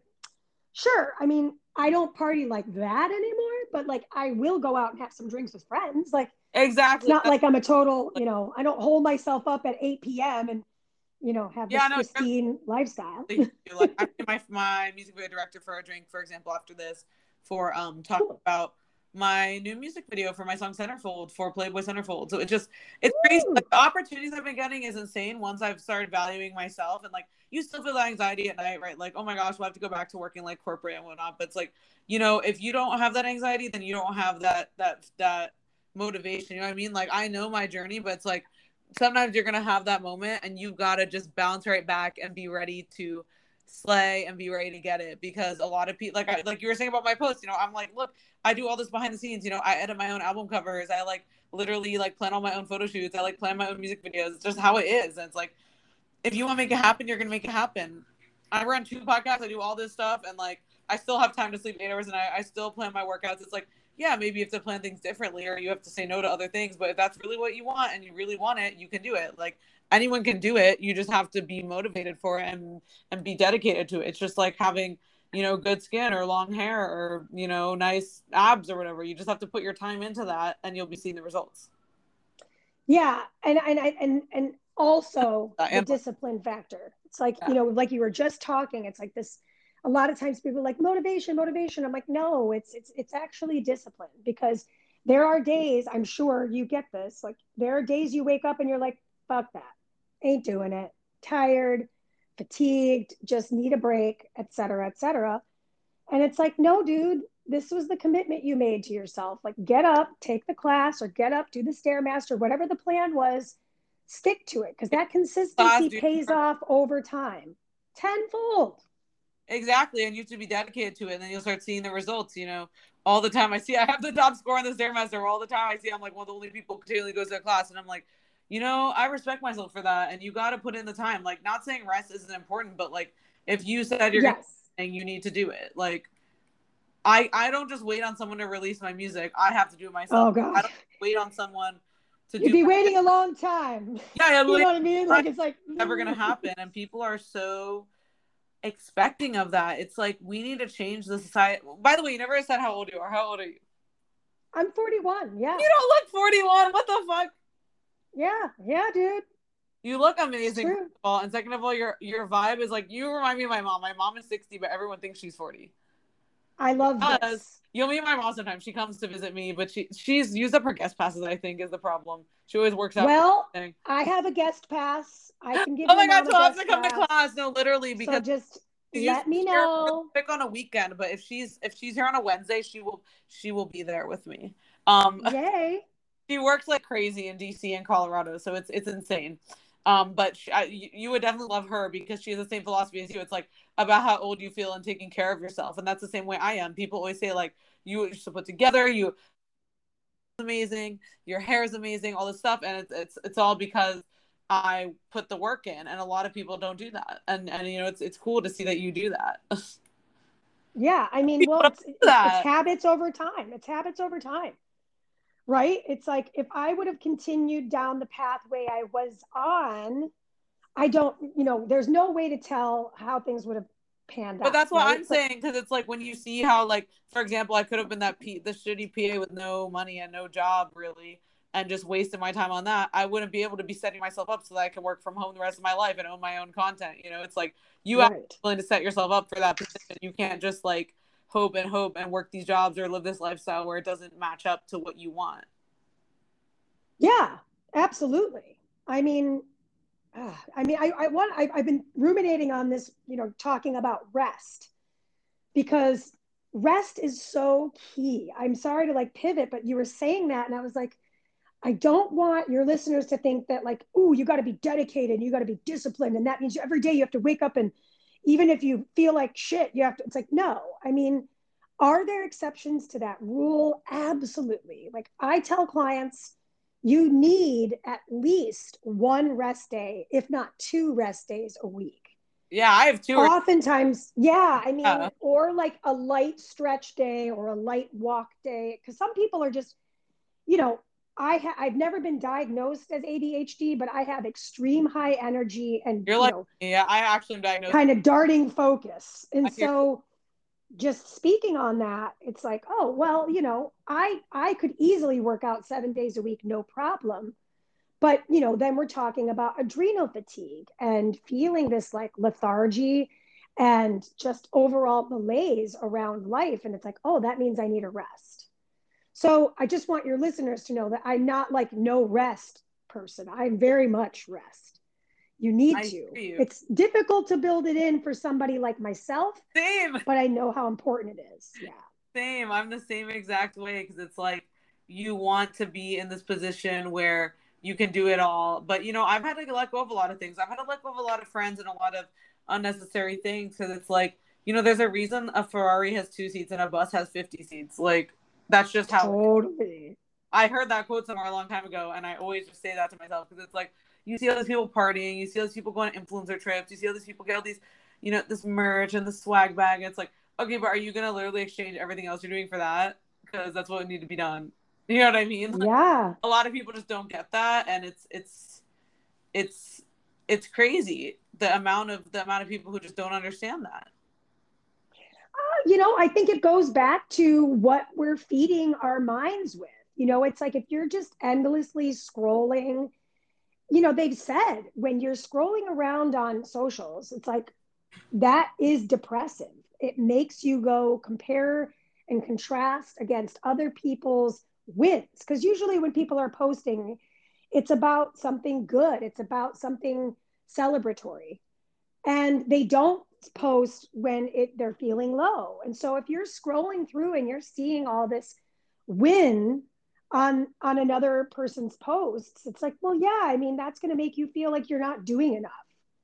Speaker 2: sure, I mean, I don't party like that anymore, but like I will go out and have some drinks with friends. Like it's
Speaker 1: exactly.
Speaker 2: not
Speaker 1: That's
Speaker 2: like I'm a total,
Speaker 1: like,
Speaker 2: you know, I don't hold myself up at eight p.m. and, you know, have this
Speaker 1: yeah, no, you're
Speaker 2: pristine lifestyle.
Speaker 1: the, like I my my music video director for a drink, for example, after this for um talking
Speaker 2: Cool.
Speaker 1: about my new music video for my song Centerfold for Playboy Centerfold. So it just it's crazy.
Speaker 2: Woo!
Speaker 1: Like the opportunities I've been getting is insane once I've started valuing myself, and like you still feel that anxiety at night, right? Like, oh my gosh, we'll have to go back to working like corporate and whatnot. But it's like, you know, if you don't have that anxiety, then you don't have that that that motivation. You know what I mean? Like I know my journey, but it's like sometimes you're gonna have that moment and you've got to just bounce right back and be ready to slay and be ready to get it, because a lot of people, like I, like you were saying about my post, you know, I'm like, look, I do all this behind the scenes, you know, I edit my own album covers, I like literally like plan all my own photo shoots, I like plan my own music videos. It's just how it is. And it's like, if you want to make it happen, you're gonna make it happen. I run two podcasts, I do all this stuff, and like I still have time to sleep eight hours, and I, I still plan my workouts. It's like, yeah, maybe you have to plan things differently, or you have to say no to other things. But if that's really what you want and you really want it, you can do it. Like anyone can do it. You just have to be motivated for it and and be dedicated to it. It's just like having, you know, good skin or long hair or, you know, nice abs or whatever. You just have to put your time into that, and you'll be seeing the results.
Speaker 2: Yeah, and and and and also
Speaker 1: Uh,
Speaker 2: the
Speaker 1: and
Speaker 2: discipline factor. It's like,
Speaker 1: yeah.
Speaker 2: you know, like you were just talking, it's like this, a lot of times people are like motivation, motivation. I'm like, no, it's it's it's actually discipline, because there are days, I'm sure you get this, like there are days you wake up and you're like, fuck that. Ain't doing it. Tired, fatigued, just need a break, et cetera, et cetera. And it's like, no, dude, this was the commitment you made to yourself. Like, get up, take the class, or get up, do the Stairmaster, whatever the plan was, stick to it, because that
Speaker 1: Class,
Speaker 2: consistency
Speaker 1: do
Speaker 2: pays off over time tenfold.
Speaker 1: exactly, and you have to be dedicated to it, and then you'll start seeing the results. You know, all the time I see I have the top score on the Stairmaster. All the time I see I'm like one of the only people continually goes to a class, and I'm like, you know, I respect myself for that. And you got to put in the time. Like, not saying rest isn't important, but like, if you said you're going
Speaker 2: Yes.
Speaker 1: to, you need to do it. Like, I, I don't just wait on someone to release my music. I have to do it myself.
Speaker 2: Oh
Speaker 1: I
Speaker 2: God.
Speaker 1: don't wait on someone to
Speaker 2: You'd
Speaker 1: do
Speaker 2: be
Speaker 1: my
Speaker 2: waiting a long time.
Speaker 1: yeah, yeah,
Speaker 2: You
Speaker 1: like,
Speaker 2: know what I mean? Like, it's like,
Speaker 1: never gonna happen. And people are so expecting of that. It's like, we need to change the society. By the way, you never said how old you are. How old are you?
Speaker 2: I'm forty-one. Yeah.
Speaker 1: You don't look forty-one. What the fuck?
Speaker 2: Yeah. Yeah, dude.
Speaker 1: You look
Speaker 2: It's
Speaker 1: amazing,
Speaker 2: true.
Speaker 1: first of all. And second of all, your your vibe is like, you remind me of my mom. My mom is sixty, but everyone thinks she's forty.
Speaker 2: I love
Speaker 1: Because
Speaker 2: this.
Speaker 1: you'll meet my mom sometimes. She comes to visit me, but she she's used up her guest passes, I think, is the problem. She always works out for
Speaker 2: Well,
Speaker 1: everything.
Speaker 2: I have a guest pass. I can give
Speaker 1: Oh
Speaker 2: your
Speaker 1: my god,
Speaker 2: mom a
Speaker 1: she'll have to
Speaker 2: guest
Speaker 1: come to
Speaker 2: pass.
Speaker 1: class. No, literally,
Speaker 2: So
Speaker 1: because
Speaker 2: just
Speaker 1: she's usually
Speaker 2: let me
Speaker 1: here really
Speaker 2: know.
Speaker 1: quick on a weekend, but if she's if she's here on a Wednesday, she will she will be there with me. Um,
Speaker 2: Yay.
Speaker 1: she works like crazy in D C and Colorado, so it's it's insane. Um, but she, I, you, you would definitely love her because she has the same philosophy as you. It's like about how old you feel and taking care of yourself, and that's the same way I am. People always say like, you should put together, you amazing, your hair is amazing, all this stuff, and it's it's it's all because I put the work in, and a lot of people don't do that. And and you know, it's it's cool to see that you do that.
Speaker 2: Yeah. I mean,
Speaker 1: People
Speaker 2: well,
Speaker 1: don't
Speaker 2: it's,
Speaker 1: do
Speaker 2: it's, it's
Speaker 1: that.
Speaker 2: habits over time. It's habits over time. Right. It's like if I would have continued down the pathway I was on, I don't, you know, there's no way to tell how things would have panned
Speaker 1: But
Speaker 2: out.
Speaker 1: that's what
Speaker 2: Right.
Speaker 1: I'm
Speaker 2: But
Speaker 1: saying, because it's like when you see how, like, for example, I could have been that P the shitty P A with no money and no job really, and just wasted my time on that. I wouldn't be able to be setting myself up so that I can work from home the rest of my life and own my own content. You know, it's like you have to
Speaker 2: right.
Speaker 1: be willing to set yourself up for that position. You can't just like hope and hope and work these jobs or live this lifestyle where it doesn't match up to what you want.
Speaker 2: Yeah, absolutely. I mean, uh, I mean, I, I want, I, I've been ruminating on this, you know, talking about rest because rest is so key. I'm sorry to like pivot, but you were saying that, and I was like, I don't want your listeners to think that like, oh, you got to be dedicated, you got to be disciplined, and that means every day you have to wake up and even if you feel like shit, you have to. It's like no. I mean, are there exceptions to that rule? Absolutely. Like I tell clients, you need at least one rest day, if not two rest days a week.
Speaker 1: Yeah, I have two or
Speaker 2: Oftentimes, yeah, I mean,
Speaker 1: yeah.
Speaker 2: or like a light stretch day or a light walk day, because some people are just, you know, I ha- I've never been diagnosed as A D H D, but I have extreme high energy and,
Speaker 1: You're
Speaker 2: you
Speaker 1: like,
Speaker 2: know,
Speaker 1: yeah, I actually am diagnosed.
Speaker 2: kind of darting focus.
Speaker 1: I
Speaker 2: And
Speaker 1: hear
Speaker 2: so just speaking on that, it's like, oh, well, you know, I I could easily work out seven days a week, no problem. But, you know, then we're talking about adrenal fatigue and feeling this like lethargy and just overall malaise around life. And it's like, oh, that means I need a rest. So I just want your listeners to know that I'm not like no rest person. I'm very much rest. You need
Speaker 1: I
Speaker 2: to.
Speaker 1: hear you.
Speaker 2: It's difficult to build it in for somebody like myself,
Speaker 1: Same.
Speaker 2: but I know how important it is. Yeah.
Speaker 1: Same. I'm the same exact way because it's like you want to be in this position where you can do it all. But you know, I've had to let go of a lot of things. I've had to let go of a lot of friends and a lot of unnecessary things because it's like, you know, there's a reason a Ferrari has two seats and a bus has fifty seats. Like that's just how it is.
Speaker 2: Totally.
Speaker 1: I heard that quote somewhere a long time ago, and I always just say that to myself because it's like you see all these people partying, you see all these people going on influencer trips, you see all these people get all these, you know, this merch and the swag bag. And it's like, okay, but are you gonna literally exchange everything else you're doing for that? Because that's what would need to be done. You know what I mean? Like,
Speaker 2: Yeah.
Speaker 1: a lot of people just don't get that, and it's it's it's it's crazy the amount of the amount of people who just don't understand that.
Speaker 2: Uh, you know, I think it goes back to what we're feeding our minds with. You know, it's like if you're just endlessly scrolling, you know, they've said when you're scrolling around on socials, it's like that is depressive. It makes you go compare and contrast against other people's wins. Because usually when people are posting, it's about something good, it's about something celebratory. And they don't post when it, they're feeling low. And so if you're scrolling through and you're seeing all this win on on another person's posts, it's like, well, yeah, I mean, that's going to make you feel like you're not doing enough.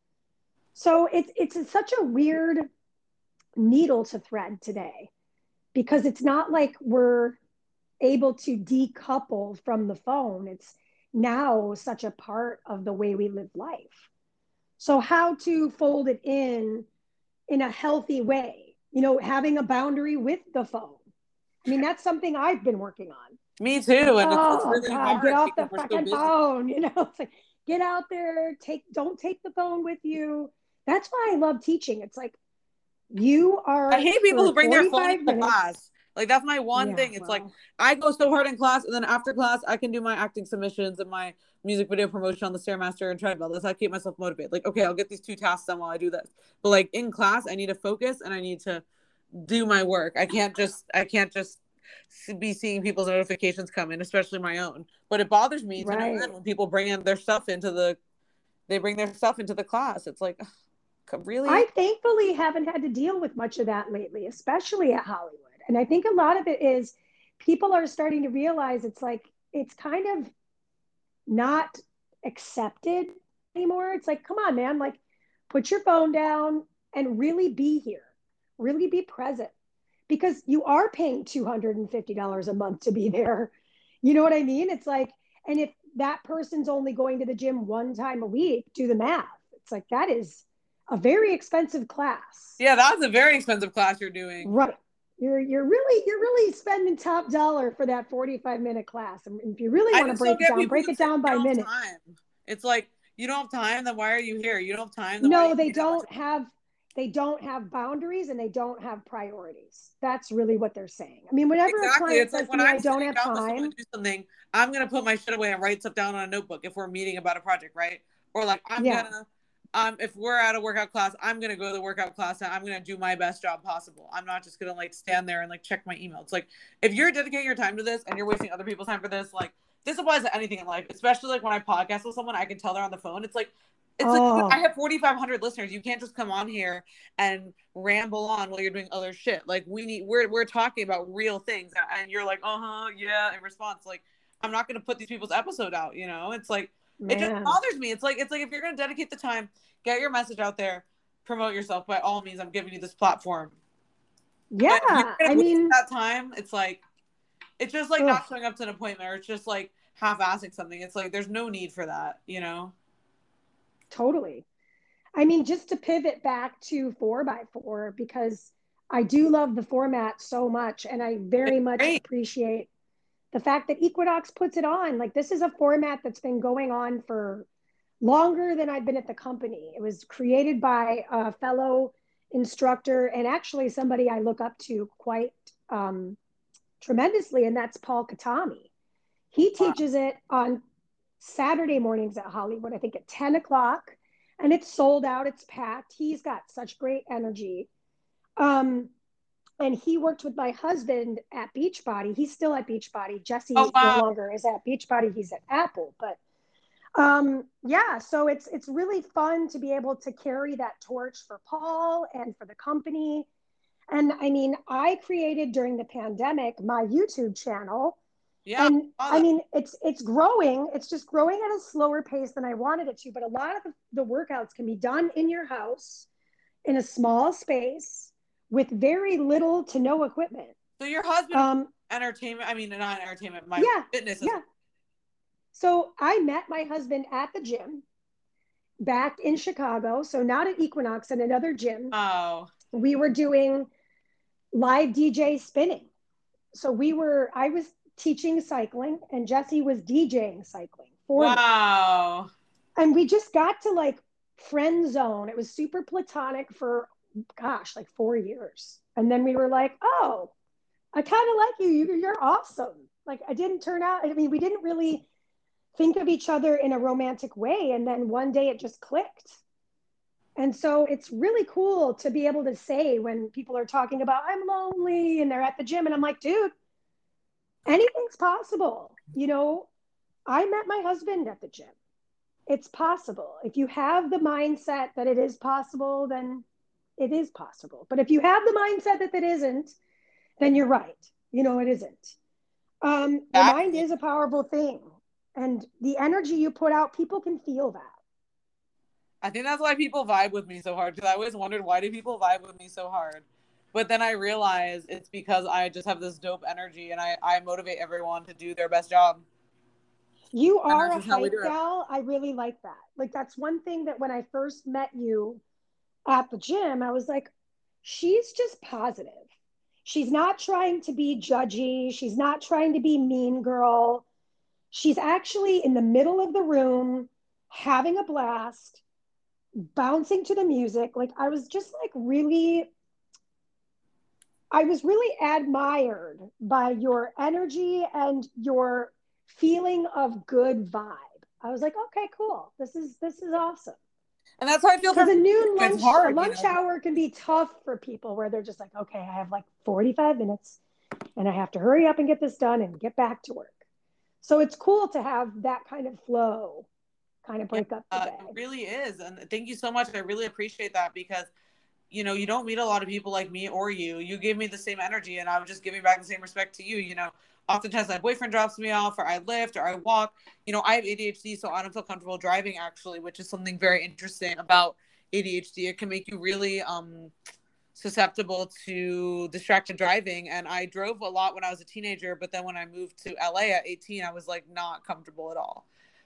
Speaker 2: So it's it's such a weird needle to thread today because it's not like we're able to decouple from the phone. It's now such a part of the way we live life. So how to fold it in in a healthy way, you know, having a boundary with the phone. I mean, that's something I've been working on.
Speaker 1: Me too.
Speaker 2: Like,
Speaker 1: And it's, it's
Speaker 2: oh
Speaker 1: really
Speaker 2: God, get
Speaker 1: hard
Speaker 2: off
Speaker 1: because
Speaker 2: the
Speaker 1: we're so
Speaker 2: fucking
Speaker 1: busy.
Speaker 2: phone. You know, it's like, get out there, take, don't take the phone with you. That's why I love teaching. It's like, you
Speaker 1: I
Speaker 2: are
Speaker 1: hate people
Speaker 2: for
Speaker 1: who bring their phone
Speaker 2: forty-five
Speaker 1: into
Speaker 2: minutes.
Speaker 1: class. Like that's my one
Speaker 2: Yeah,
Speaker 1: thing. It's like
Speaker 2: well,
Speaker 1: I go so hard in class, and then after class, I can do my acting submissions and my music video promotion on the Stairmaster and treadmill. That's how I keep myself motivated. Like, okay, I'll get these two tasks done while I do this. But like in class, I need to focus and I need to do my work. I can't just I can't just be seeing people's notifications come in, especially my own. But it bothers me to no
Speaker 2: right.
Speaker 1: end when people bring in their stuff into the they bring their stuff into the class. It's like, really?
Speaker 2: I thankfully haven't had to deal with much of that lately, especially at Hollywood. And I think a lot of it is people are starting to realize it's like, it's kind of not accepted anymore. It's like, come on, man, like put your phone down and really be here, really be present because you are paying two hundred fifty dollars a month to be there. You know what I mean? It's like, and if that person's only going to the gym one time a week, do the math. It's like, that is a very expensive class.
Speaker 1: Yeah, that's a very expensive class you're doing.
Speaker 2: Right. You're you're really you're really spending top dollar for that forty-five minute class. And if you really
Speaker 1: I
Speaker 2: want to
Speaker 1: just don't
Speaker 2: break it
Speaker 1: get
Speaker 2: down,
Speaker 1: people
Speaker 2: break
Speaker 1: who
Speaker 2: it
Speaker 1: say
Speaker 2: down
Speaker 1: you
Speaker 2: by
Speaker 1: don't have
Speaker 2: minute.
Speaker 1: time. It's like you don't have time, then why are you here? You don't have time, then why are
Speaker 2: No,
Speaker 1: you
Speaker 2: they
Speaker 1: paying that much?
Speaker 2: don't have they don't have boundaries and they don't have priorities. That's really what they're saying. I mean, whenever a
Speaker 1: Exactly.
Speaker 2: client
Speaker 1: It's
Speaker 2: says
Speaker 1: like
Speaker 2: to
Speaker 1: when
Speaker 2: me, I
Speaker 1: I'm
Speaker 2: don't
Speaker 1: sitting
Speaker 2: have
Speaker 1: down with someone
Speaker 2: time,
Speaker 1: to do something, I'm gonna put my shit away and write stuff down on a notebook if we're meeting about a project, right? Or like I'm
Speaker 2: yeah,
Speaker 1: gonna um if we're at a workout class, I'm gonna go to the workout class and I'm gonna do my best job possible. I'm not just gonna like stand there and like check my email. It's like if you're dedicating your time to this and you're wasting other people's time for this, like this applies to anything in life, especially like when I podcast with someone, I can tell they're on the phone. It's like it's like
Speaker 2: oh,
Speaker 1: I have forty-five hundred listeners. You can't just come on here and ramble on while you're doing other shit. Like we need, we're we're talking about real things, and you're like, uh huh, yeah. In response, like I'm not gonna put these people's episode out. You know, it's like it just
Speaker 2: man.
Speaker 1: bothers me. It's like it's like if you're gonna dedicate the time, get your message out there, promote yourself. By all means, I'm giving you this platform. But if you're
Speaker 2: Yeah, I
Speaker 1: gonna waste
Speaker 2: mean,
Speaker 1: that time, it's like it's just like
Speaker 2: ugh,
Speaker 1: not showing up to an appointment, or it's just like half-assing something. It's like there's no need for that. You know.
Speaker 2: totally. I mean, just to pivot back to four by four, because I do love the format so much and I
Speaker 1: It's
Speaker 2: very much
Speaker 1: great.
Speaker 2: appreciate the fact that Equinox puts it on. Like, this is a format that's been going on for longer than I've been at the company. It was created by a fellow instructor and actually somebody I look up to quite um, tremendously, and that's Paul Katami. He
Speaker 1: Wow.
Speaker 2: teaches it on Saturday mornings at Hollywood, I think at ten o'clock, and it's sold out, it's packed. He's got such great energy. Um, and he worked with my husband at Beachbody. He's still at Beachbody.
Speaker 1: Oh
Speaker 2: Jesse no
Speaker 1: wow.
Speaker 2: longer is at Beachbody. He's at Apple. But um, yeah, so it's it's really fun to be able to carry that torch for Paul and for the company. And I mean, I created during the pandemic my YouTube channel,
Speaker 1: Yeah.
Speaker 2: and
Speaker 1: I saw
Speaker 2: I
Speaker 1: that.
Speaker 2: mean, it's it's growing. It's just growing at a slower pace than I wanted it to. But a lot of the, the workouts can be done in your house in a small space with very little to no equipment.
Speaker 1: So your husband,
Speaker 2: Um,
Speaker 1: entertainment. I mean, not entertainment. My
Speaker 2: yeah,
Speaker 1: fitness is.
Speaker 2: yeah. So I met my husband at the gym back in Chicago. So not at Equinox, in another gym.
Speaker 1: Oh.
Speaker 2: We were doing live D J spinning. So we were, I was teaching cycling and Jesse was DJing cycling for me.
Speaker 1: Wow.
Speaker 2: And we just got to like friend zone. It was super platonic for, gosh, like four years. And then we were like, oh, I kind of like you. You're awesome. Like I didn't turn out, I mean, we didn't really think of each other in a romantic way. And then one day it just clicked. And so it's really cool to be able to say when people are talking about, I'm lonely and they're at the gym. And I'm like, dude, anything's possible. You know, I met my husband at the gym. It's possible. If you have the mindset that it is possible, then it is possible. But if you have the mindset that it isn't, then you're right. You know, it isn't. Um, the mind
Speaker 1: Exactly.
Speaker 2: is a powerful thing. And the energy you put out, people can feel that.
Speaker 1: I think that's why people vibe with me so hard. Because I always wondered, why do people vibe with me so hard? But then I realized it's because I just have this dope energy and I, I motivate everyone to do their best job.
Speaker 2: You
Speaker 1: And
Speaker 2: are
Speaker 1: that's
Speaker 2: a
Speaker 1: just how we
Speaker 2: hype
Speaker 1: do it.
Speaker 2: gal. I really like that. Like, that's one thing that when I first met you at the gym, I was like, she's just positive. She's not trying to be judgy. She's not trying to be mean girl. She's actually in the middle of the room having a blast, bouncing to the music. Like, I was just like really, I was really admired by your energy and your feeling of good vibe. I was like, okay, cool. This is this is awesome.
Speaker 1: And that's how I feel
Speaker 2: Because
Speaker 1: for
Speaker 2: a noon
Speaker 1: it's
Speaker 2: lunch, a
Speaker 1: hard, you
Speaker 2: lunch
Speaker 1: know.
Speaker 2: hour can be tough for people where they're just like, okay, I have like forty-five minutes and I have to hurry up and get this done and get back to work. So it's cool to have that kind of flow kind of
Speaker 1: Yeah,
Speaker 2: break up the
Speaker 1: uh,
Speaker 2: day.
Speaker 1: it really is. And thank you so much. I really appreciate that because, you know, you don't meet a lot of people like me or you. You give me the same energy and I was just giving back the same respect to you. You know, oftentimes my boyfriend drops me off or I lift or I walk. You know, I have A D H D, so I don't feel comfortable driving actually, which is something very interesting about A D H D. It can make you really um susceptible to distracted driving. And I drove a lot when I was a teenager, but then when I moved to L A at eighteen, I was like not comfortable at all.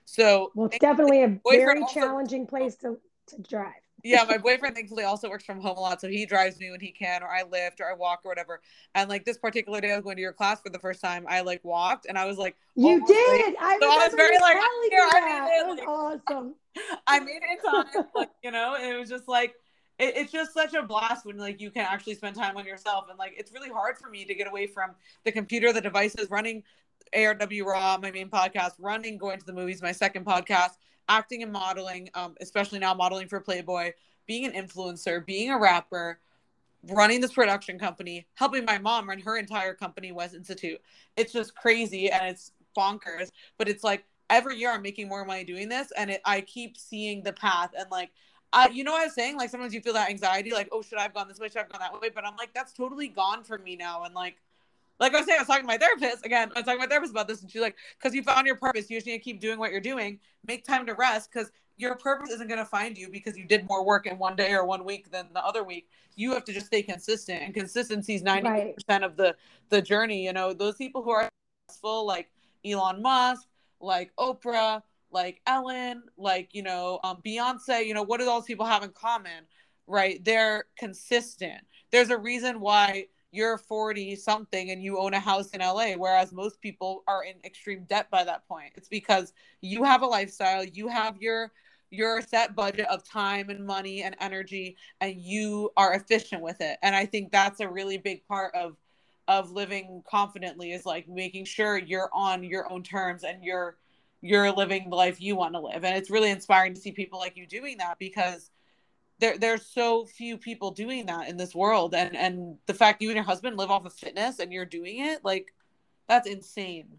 Speaker 1: So
Speaker 2: Well, it's definitely a
Speaker 1: boyfriend
Speaker 2: very
Speaker 1: also
Speaker 2: challenging place to, to drive.
Speaker 1: yeah, my boyfriend thankfully also works from home a lot, so he drives me when he can, or I lift, or I walk, or whatever. And like this particular day, I was going to your class for the first time. I like walked, and I was like
Speaker 2: You
Speaker 1: almost late,
Speaker 2: did. I
Speaker 1: so I was
Speaker 2: remember
Speaker 1: very
Speaker 2: you
Speaker 1: like, I'm
Speaker 2: telling
Speaker 1: here,
Speaker 2: me
Speaker 1: I made
Speaker 2: that. It
Speaker 1: it,
Speaker 2: was
Speaker 1: like
Speaker 2: awesome.
Speaker 1: I made it in time, like you know. And it was just like it, it's just such a blast when like you can actually spend time on yourself, and like it's really hard for me to get away from the computer, the devices, running A R W Raw, my main podcast, running, going to the movies, my second podcast, acting and modeling, um, especially now modeling for Playboy, being an influencer, being a rapper, running this production company, helping my mom run her entire company, West Institute. It's just crazy and it's bonkers. But it's like every year I'm making more money doing this, and it, I keep seeing the path. And like, I, you know what I was saying? Like sometimes you feel that anxiety, like, oh, should I have gone this way? Should I have gone that way? But I'm like, that's totally gone from me now. And like, like I was saying, I was talking to my therapist again. I was talking to my therapist about this, and she's like, "Because you found your purpose, you just need to keep doing what you're doing. Make time to rest, because your purpose isn't going to find you because you did more work in one day or one week than the other week. You have to just stay consistent, and consistency is ninety-eight
Speaker 2: Right.
Speaker 1: percent of the the journey. You know, those people who are successful, like Elon Musk, like Oprah, like Ellen, like you know, um, Beyonce. You know, what do those people have in common? Right? They're consistent. There's a reason why you're forty something and you own a house in L A, whereas most people are in extreme debt by that point. It's because you have a lifestyle, you have your your set budget of time and money and energy, and you are efficient with it. And I think that's a really big part of of living confidently, is like making sure you're on your own terms and you're you're living the life you want to live. And it's really inspiring to see people like you doing that, because there there's so few people doing that in this world. and and the fact you and your husband live off of fitness and you're doing it, like that's insane.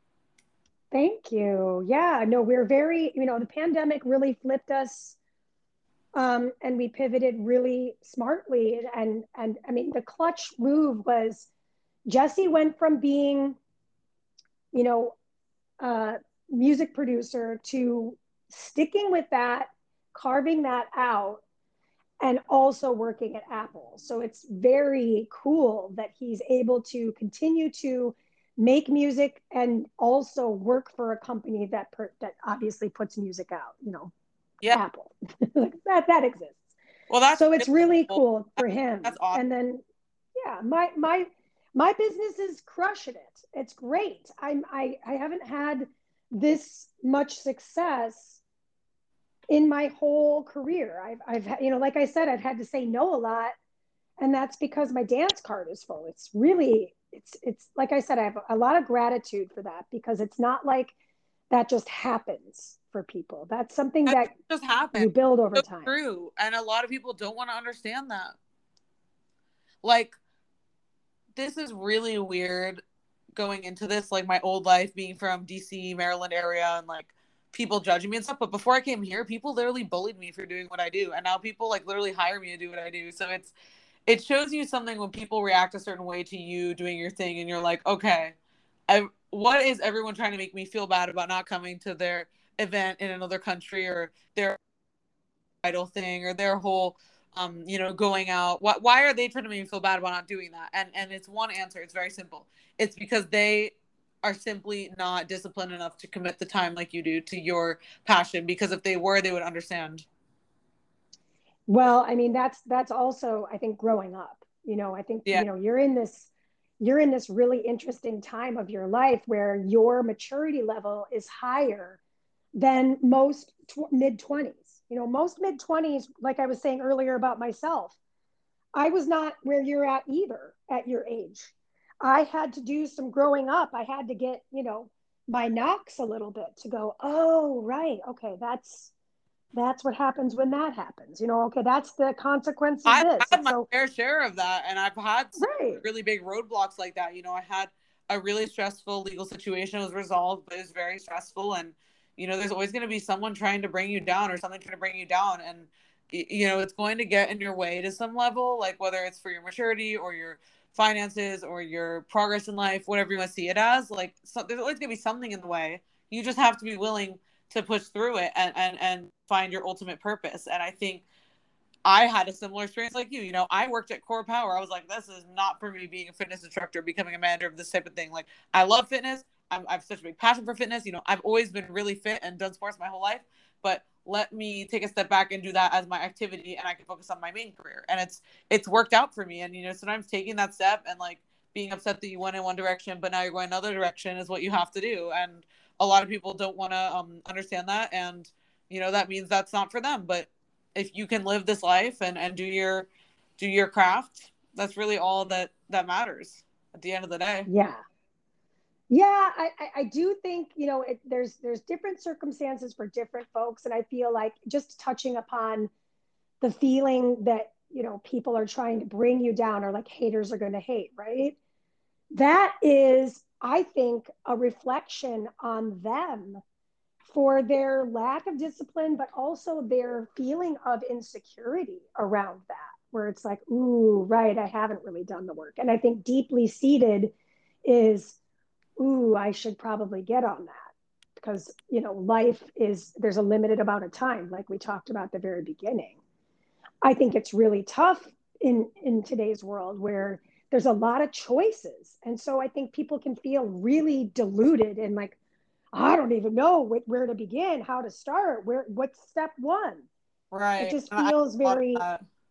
Speaker 2: Thank you. Yeah, no, we're very, you know, the pandemic really flipped us, um, and we pivoted really smartly. And and I mean, the clutch move was Jesse went from being, you know, a music producer to sticking with that, carving that out, and also working at Apple. So it's very cool that he's able to continue to make music and also work for a company that per, that obviously puts music out, you know,
Speaker 1: Yeah,
Speaker 2: Apple. that that exists.
Speaker 1: well that's
Speaker 2: So it's really
Speaker 1: cool.
Speaker 2: cool for
Speaker 1: That's
Speaker 2: him.
Speaker 1: awesome.
Speaker 2: And then yeah, my my my business is crushing it. It's great. I'm I I haven't had this much success in my whole career. I've, I've, you know, like I said, I've had to say no a lot, and that's because my dance card is full. It's really, it's, it's like I said, I have a lot of gratitude for that, because it's not like that just happens for people. That's something
Speaker 1: That
Speaker 2: that
Speaker 1: just happened.
Speaker 2: you build over
Speaker 1: So
Speaker 2: time.
Speaker 1: true. And a lot of people don't want to understand that. Like, this is really weird going into this, like my old life being from D C, Maryland area, and like people judging me and stuff. But before I came here, people literally bullied me for doing what I do. And now people like literally hire me to do what I do. So it's it shows you something when people react a certain way to you doing your thing, and you're like, okay, I, what is everyone trying to make me feel bad about not coming to their event in another country, or their idol thing, or their whole um you know going out? Why, why are they trying to make me feel bad about not doing that? And and it's one answer. It's very simple. It's because they are simply not disciplined enough to commit the time like you do to your passion, because if they were, they would understand.
Speaker 2: Well, I mean, that's that's also, I think, growing up. You know, I think,
Speaker 1: Yeah.
Speaker 2: you know, you're in this you're in this really interesting time of your life where your maturity level is higher than most tw- mid twenties. You know, most mid twenties, like I was saying earlier about myself, I was not where you're at either at your age. I had to do some growing up. I had to get, you know, my knocks a little bit to go, oh, right. Okay. That's, that's what happens when that happens. You know, okay, that's the consequence of
Speaker 1: I've
Speaker 2: this.
Speaker 1: had
Speaker 2: And
Speaker 1: my
Speaker 2: so,
Speaker 1: fair share of that, and I've had some
Speaker 2: right.
Speaker 1: really big roadblocks like that. You know, I had a really stressful legal situation. It was resolved, but it was very stressful. And, you know, there's always going to be someone trying to bring you down or something trying to bring you down. And, you know, it's going to get in your way to some level, like whether it's for your maturity or your finances or your progress in life, whatever you want to see it as. Like, so, there's always going to be something in the way. You just have to be willing to push through it and, and, and find your ultimate purpose. And I think I had a similar experience like you. You know, I worked at Core Power. I was like, this is not for me, being a fitness instructor, becoming a manager of this type of thing. Like, I love fitness. I'm, I have such a big passion for fitness. You know, I've always been really fit and done sports my whole life. But let me take a step back and do that as my activity, and I can focus on my main career. And it's it's worked out for me. And, you know, sometimes taking that step and like being upset that you went in one direction, but now you're going another direction is what you have to do. And a lot of people don't want to um, understand that. And, you know, that means that's not for them. But if you can live this life and, and do your do your craft, that's really all that that matters at the end of the day.
Speaker 2: Yeah. Yeah, I, I, I do think, you know, it, there's there's different circumstances for different folks. And I feel like just touching upon the feeling that, you know, people are trying to bring you down, or like haters are going to hate, right? That is, I think, a reflection on them for their lack of discipline, but also their feeling of insecurity around that, where it's like, ooh, right, I haven't really done the work. And I think deeply seated is, ooh, I should probably get on that. Because, you know, life is, there's a limited amount of time, like we talked about at the very beginning. I think it's really tough in, in today's world where there's a lot of choices. And so I think people can feel really deluded and like, I don't even know where to begin, how to start, where, what's step one? It
Speaker 1: Right.
Speaker 2: just
Speaker 1: I
Speaker 2: feels very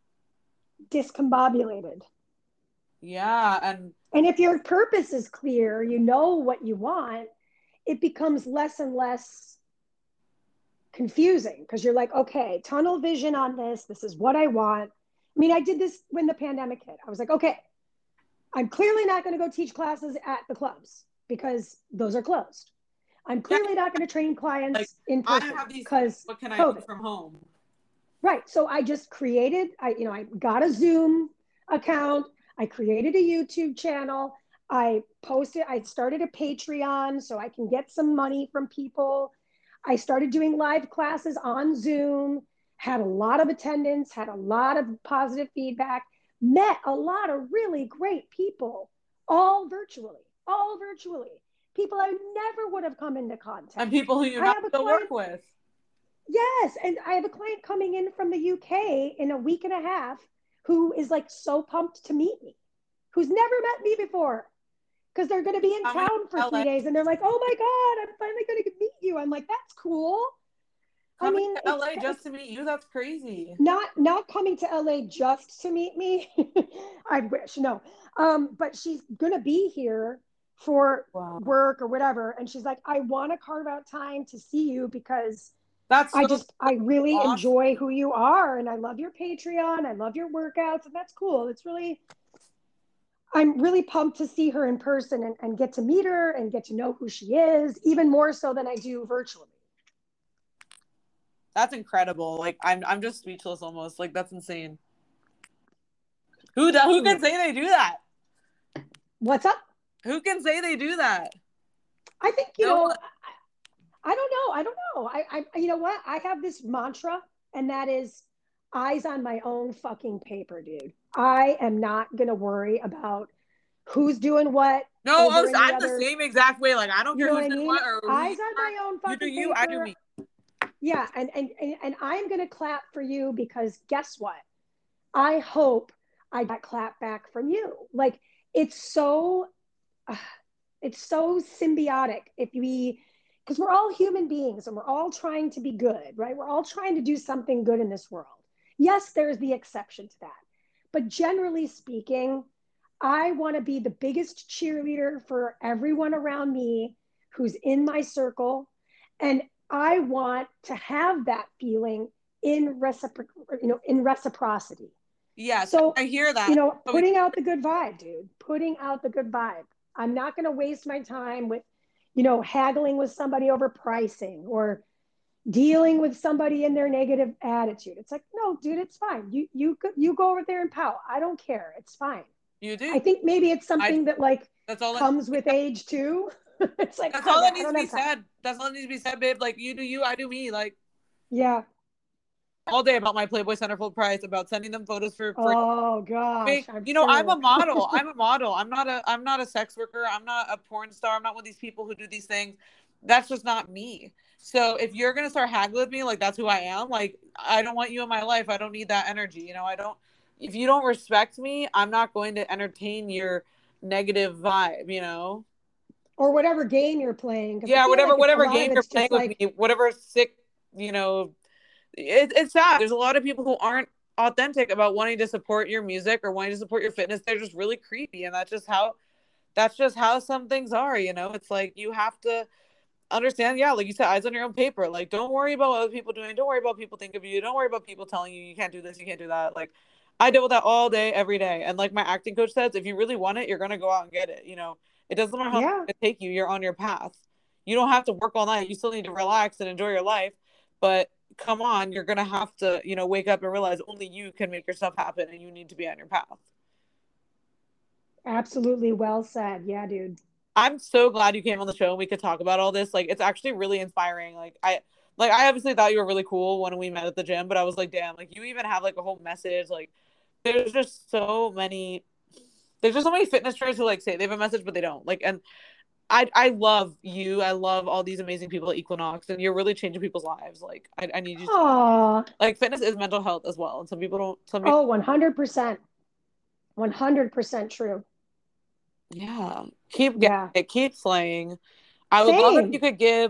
Speaker 2: discombobulated.
Speaker 1: Yeah. And
Speaker 2: and if your purpose is clear, you know what you want, it becomes less and less confusing because you're like, okay, tunnel vision on this. This is what I want. I mean, I did this when the pandemic hit. I was like, okay, I'm clearly not going to go teach classes at the clubs because those are closed. I'm clearly yeah. not going to train clients like, in person because
Speaker 1: what can I
Speaker 2: COVID.
Speaker 1: do from home?
Speaker 2: Right. So I just created, I, you know, I got a Zoom account. I created a YouTube channel. I posted, I started a Patreon so I can get some money from people. I started doing live classes on Zoom, had a lot of attendance, had a lot of positive feedback, met a lot of really great people, all virtually, all virtually. People I never would have come into contact.
Speaker 1: And people who you not to work with.
Speaker 2: Yes. And I have a client coming in from the U K in a week and a half who is like so pumped to meet me, who's never met me before because they're going to be in
Speaker 1: Coming
Speaker 2: town for
Speaker 1: L A.
Speaker 2: three days. And they're like, oh my God, I'm finally going to meet you. I'm like, that's cool.
Speaker 1: Coming I mean, to L A just to meet you, that's crazy.
Speaker 2: Not not coming to L A just to meet me. I wish, no. Um, but she's going to be here for wow. work or whatever. And she's like, I want to carve out time to see you because
Speaker 1: that's so
Speaker 2: I just, I really
Speaker 1: awesome.
Speaker 2: enjoy who you are. And I love your Patreon. I love your workouts. And that's cool. It's really, I'm really pumped to see her in person and, and get to meet her and get to know who she is, even more so than I do virtually.
Speaker 1: That's incredible. Like, I'm, I'm just speechless almost. Like, that's insane. Who, do, who can say they do that?
Speaker 2: What's up?
Speaker 1: Who can say they do that?
Speaker 2: I think, you no know, one. I don't know. I don't know. I, I, you know what? I have this mantra, and that is eyes on my own fucking paper, dude. I am not going to worry about who's doing what.
Speaker 1: No, oh, I'm other... the same exact way. Like, I don't care you know who's doing what. Or
Speaker 2: eyes on my own fucking paper.
Speaker 1: You do you, I do me.
Speaker 2: Yeah. And, and, and, and I'm going to clap for you because guess what? I hope I got clap back from you. Like, it's so, uh, It's so symbiotic. If we, because we're all human beings and we're all trying to be good, right? We're all trying to do something good in this world. Yes, there's the exception to that. But generally speaking, I want to be the biggest cheerleader for everyone around me who's in my circle. And I want to have that feeling in recipro- you know, in reciprocity.
Speaker 1: Yes,
Speaker 2: So
Speaker 1: I hear that.
Speaker 2: You know, putting out the good vibe, dude. Putting out the good vibe. I'm not going to waste my time with, you know, haggling with somebody over pricing or dealing with somebody in their negative attitude. It's like, no, dude, it's fine. You you you go over there and pout. I don't care. It's fine.
Speaker 1: You do.
Speaker 2: I think maybe it's something I, that like
Speaker 1: that's all
Speaker 2: comes with age too. It's like
Speaker 1: that's all that needs to be said. That's all that needs to be said, babe. Like you do you, I do me. Like
Speaker 2: yeah.
Speaker 1: All day about my Playboy Centerfold price, about sending them photos for. for
Speaker 2: oh gosh,
Speaker 1: I mean, you know,
Speaker 2: sure.
Speaker 1: I'm a model. I'm a model. I'm not a. I'm not a sex worker. I'm not a porn star. I'm not one of these people who do these things. That's just not me. So if you're gonna start haggling with me, like that's who I am. Like I don't want you in my life. I don't need that energy. You know, I don't. If you don't respect me, I'm not going to entertain your negative vibe. You know.
Speaker 2: Or whatever game you're playing.
Speaker 1: Yeah, whatever
Speaker 2: like
Speaker 1: whatever game you're playing with
Speaker 2: like...
Speaker 1: me, whatever sick, you know. It, it's sad. There's a lot of people who aren't authentic about wanting to support your music or wanting to support your fitness. They're just really creepy, and that's just how that's just how some things are. You know, it's like you have to understand. Yeah, like you said, eyes on your own paper. Like, don't worry about what other people doing. Don't worry about what people think of you. Don't worry about people telling you you can't do this, you can't do that. Like, I deal with that all day, every day. And like my acting coach says, if you really want it, you're gonna go out and get it. You know, it doesn't matter how long it take you. You're on your path. You don't have to work all night. You still need to relax and enjoy your life, but come on, you're gonna have to, you know, wake up and realize only you can make yourself happen, and you need to be on your path.
Speaker 2: Absolutely, well said. Yeah, dude.
Speaker 1: I'm so glad you came on the show and we could talk about all this. Like, it's actually really inspiring. Like, I like I obviously thought you were really cool when we met at the gym, but I was like, damn, like you even have like a whole message. Like, there's just so many. There's just so many fitness trainers who like say they have a message, but they don't. Like, and I I love you. I love all these amazing people at Equinox, and you're really changing people's lives. Like, I, I need you to.
Speaker 2: Aww.
Speaker 1: Like, fitness is mental health as well, and some people don't. Some people,
Speaker 2: oh, one hundred percent. one hundred percent true.
Speaker 1: Yeah. Keep getting
Speaker 2: yeah.
Speaker 1: it. Keep slaying. I would
Speaker 2: Same.
Speaker 1: love if you could give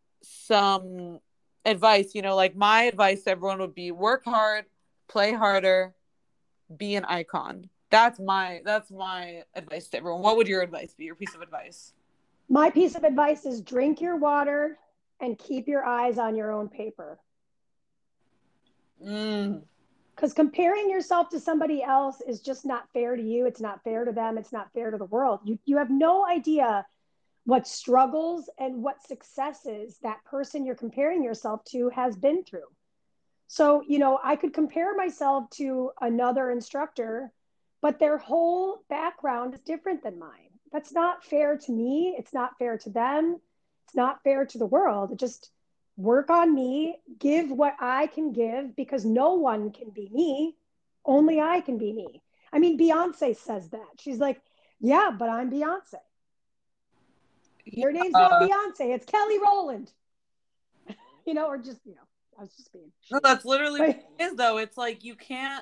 Speaker 1: some advice. You know, like my advice to everyone would be work hard, play harder, be an icon. That's my that's my advice to everyone. What would your advice be? Your piece of advice?
Speaker 2: My piece of advice is drink your water and keep your eyes on your own paper.
Speaker 1: Mm.
Speaker 2: Because comparing yourself to somebody else is just not fair to you. It's not fair to them. It's not fair to the world. You, you have no idea what struggles and what successes that person you're comparing yourself to has been through. So, you know, I could compare myself to another instructor, but their whole background is different than mine. That's not fair to me. It's not fair to them. It's not fair to the world. It just work on me, give what I can give, because no one can be me. Only I can be me. I mean, Beyonce says that. She's like, yeah, but I'm Beyonce. Your name's not uh, Beyonce. It's Kelly Rowland. You know, or just, you know, I was just being.
Speaker 1: No, that's literally what it is, though. It's like you can't.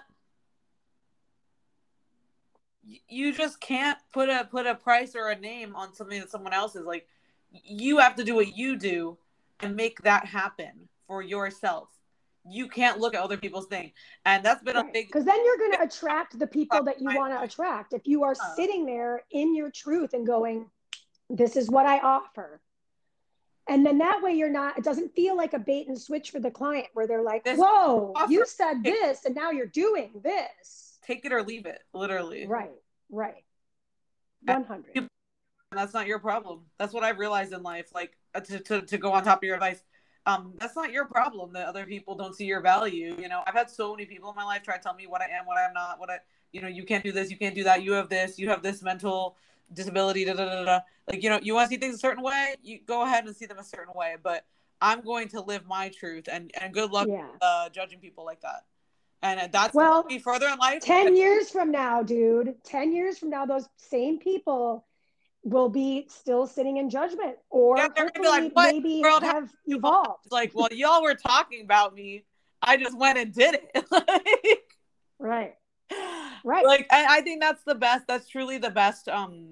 Speaker 1: You just can't put a put a price or a name on something that someone else is. Like, you have to do what you do and make that happen for yourself. You can't look at other people's thing, and that's been
Speaker 2: right.
Speaker 1: a big.
Speaker 2: Because then you're going to attract the people that you want to attract. If you are sitting there in your truth and going, "This is what I offer," and then that way you're not. It doesn't feel like a bait and switch for the client, where they're like, this "Whoa, offer, you said this, and now you're doing this."
Speaker 1: Take it or leave it, literally.
Speaker 2: Right, right. one hundred.
Speaker 1: And that's not your problem. That's what I've realized in life. Like, to, to, to go on top of your advice, um, that's not your problem that other people don't see your value. You know, I've had so many people in my life try to tell me what I am, what I'm not, what I, you know, you can't do this, you can't do that, you have this, you have this mental disability, da da da da. Like, you know, you want to see things a certain way, you go ahead and see them a certain way. But I'm going to live my truth, and, and good luck
Speaker 2: yeah.
Speaker 1: uh, judging people like that. And that's
Speaker 2: well,
Speaker 1: be further in life.
Speaker 2: ten years from now, dude, ten years from now, those same people will be still sitting in judgment, or yeah, hopefully like, maybe have, have evolved.
Speaker 1: It's like, well, y'all were talking about me. I just went and did it.
Speaker 2: Right. Right.
Speaker 1: Like, I, I think that's the best. That's truly the best um,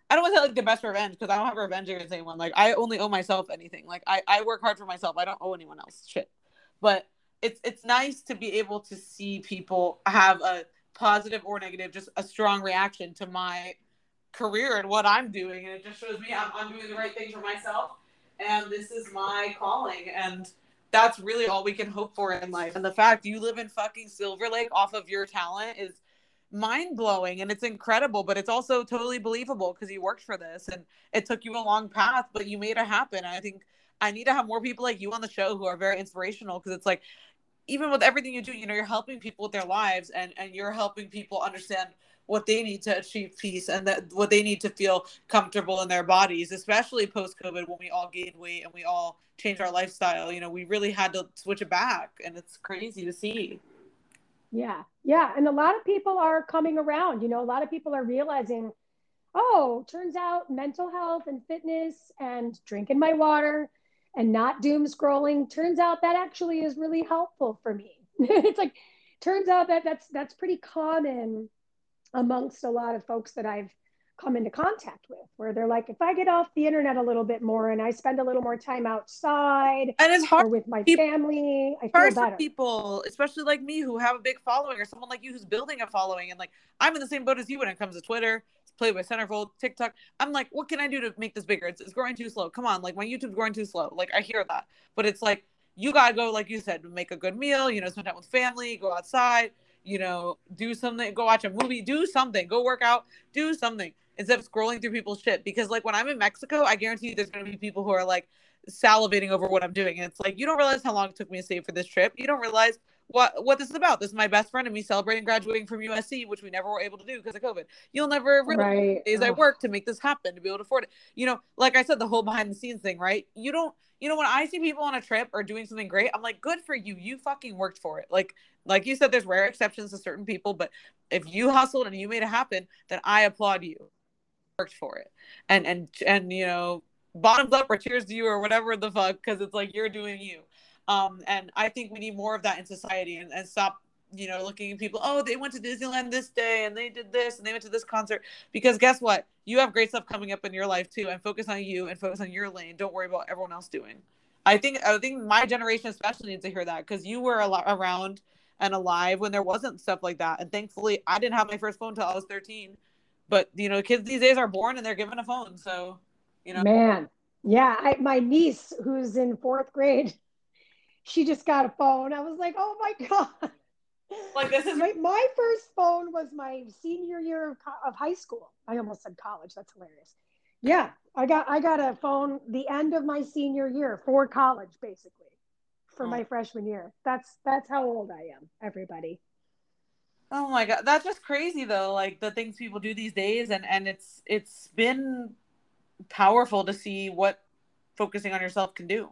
Speaker 1: I don't want to say like the best revenge because I don't have revenge against anyone. Like I only owe myself anything. Like I, I work hard for myself. I don't owe anyone else shit. But it's it's nice to be able to see people have a positive or negative, just a strong reaction to my career and what I'm doing. And it just shows me I'm, I'm doing the right thing for myself. And this is my calling. And that's really all we can hope for in life. And the fact you live in fucking Silver Lake off of your talent is mind blowing, and it's incredible, but it's also totally believable because you worked for this and it took you a long path, but you made it happen. I think I need to have more people like you on the show who are very inspirational, because it's like, even with everything you do, you know, you're helping people with their lives, and and you're helping people understand what they need to achieve peace, and that what they need to feel comfortable in their bodies, especially post COVID when we all gained weight and we all changed our lifestyle. You know, we really had to switch it back, and it's crazy to see.
Speaker 2: Yeah. Yeah. And a lot of people are coming around, you know, a lot of people are realizing, oh, turns out mental health and fitness and drinking my water and not doom scrolling, turns out that actually is really helpful for me. It's like, turns out that that's, that's pretty common amongst a lot of folks that I've come into contact with, where they're like, if I get off the internet a little bit more and I spend a little more time outside
Speaker 1: And it's hard
Speaker 2: or with my
Speaker 1: people,
Speaker 2: family, I feel
Speaker 1: hard
Speaker 2: better.
Speaker 1: For people, especially like me, who have a big following, or someone like you who's building a following. And like, I'm in the same boat as you when it comes to Twitter, Playboy Centerfold, TikTok. I'm like, what can I do to make this bigger? It's, it's growing too slow. Come on, like my YouTube's growing too slow. Like I hear that, but it's like, you gotta go, like you said, make a good meal, you know, spend time with family, go outside, you know, do something, go watch a movie, do something, go work out, do something, instead of scrolling through people's shit. Because like when I'm in Mexico, I guarantee you there's going to be people who are like salivating over what I'm doing. And it's like, you don't realize how long it took me to save for this trip. You don't realize what what this is about. This is my best friend and me celebrating graduating from U S C, which we never were able to do because of COVID. You'll never realize
Speaker 2: Right.
Speaker 1: the days I worked to make this happen, to be able to afford it. You know, like I said, the whole behind the scenes thing, right? You don't, you know, when I see people on a trip or doing something great, I'm like, good for you. You fucking worked for it. Like, like you said, there's rare exceptions to certain people, but if you hustled and you made it happen, then I applaud you. Worked for it. And, and, and, you know, bottoms up or cheers to you or whatever the fuck, because it's like you're doing you. Um, and I think we need more of that in society, and, and stop, you know, looking at people, oh, they went to Disneyland this day and they did this and they went to this concert. Because guess what? You have great stuff coming up in your life too, and focus on you and focus on your lane. Don't worry about everyone else doing. I think I think my generation especially needs to hear that, because you were a lot around and alive when there wasn't stuff like that. And thankfully, I didn't have my first phone until I was thirteen. But, you know, kids these days are born and they're given a phone. So, you know.
Speaker 2: Man. Yeah. I, my niece, who's in fourth grade, she just got a phone. I was like, oh my God.
Speaker 1: Like this is
Speaker 2: my, my first phone was my senior year of, of high school. I almost said college. That's hilarious. Yeah. I got, I got a phone the end of my senior year for college, basically, for oh. my freshman year. That's, that's how old I am, everybody.
Speaker 1: Oh my God. That's just crazy though. Like the things people do these days. And, and it's, it's been powerful to see what focusing on yourself can do.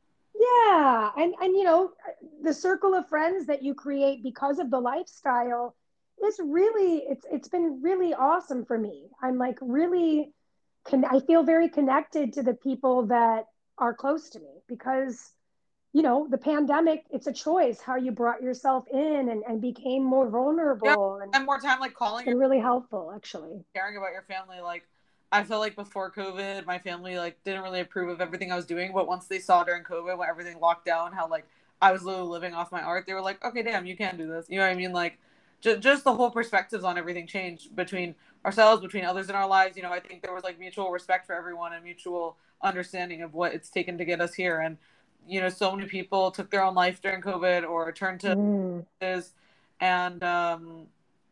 Speaker 2: Yeah. And, and, you know, the circle of friends that you create because of the lifestyle is really, it's, it's been really awesome for me. I'm like really, can, I feel very connected to the people that are close to me, because, you know, the pandemic, it's a choice how you brought yourself in and, and became more vulnerable.
Speaker 1: Yeah,
Speaker 2: and,
Speaker 1: and more time like calling.
Speaker 2: And really helpful, actually.
Speaker 1: Caring about your family. Like, I feel like before COVID, my family like didn't really approve of everything I was doing. But once they saw during COVID, when everything locked down, how like I was literally living off my art, they were like, okay, damn, you can do this. You know what I mean? Like, just, just the whole perspectives on everything changed between ourselves, between others in our lives. You know, I think there was like mutual respect for everyone and mutual understanding of what it's taken to get us here. And, you know, so many people took their own life during COVID or turned to
Speaker 2: mm.
Speaker 1: this, and um,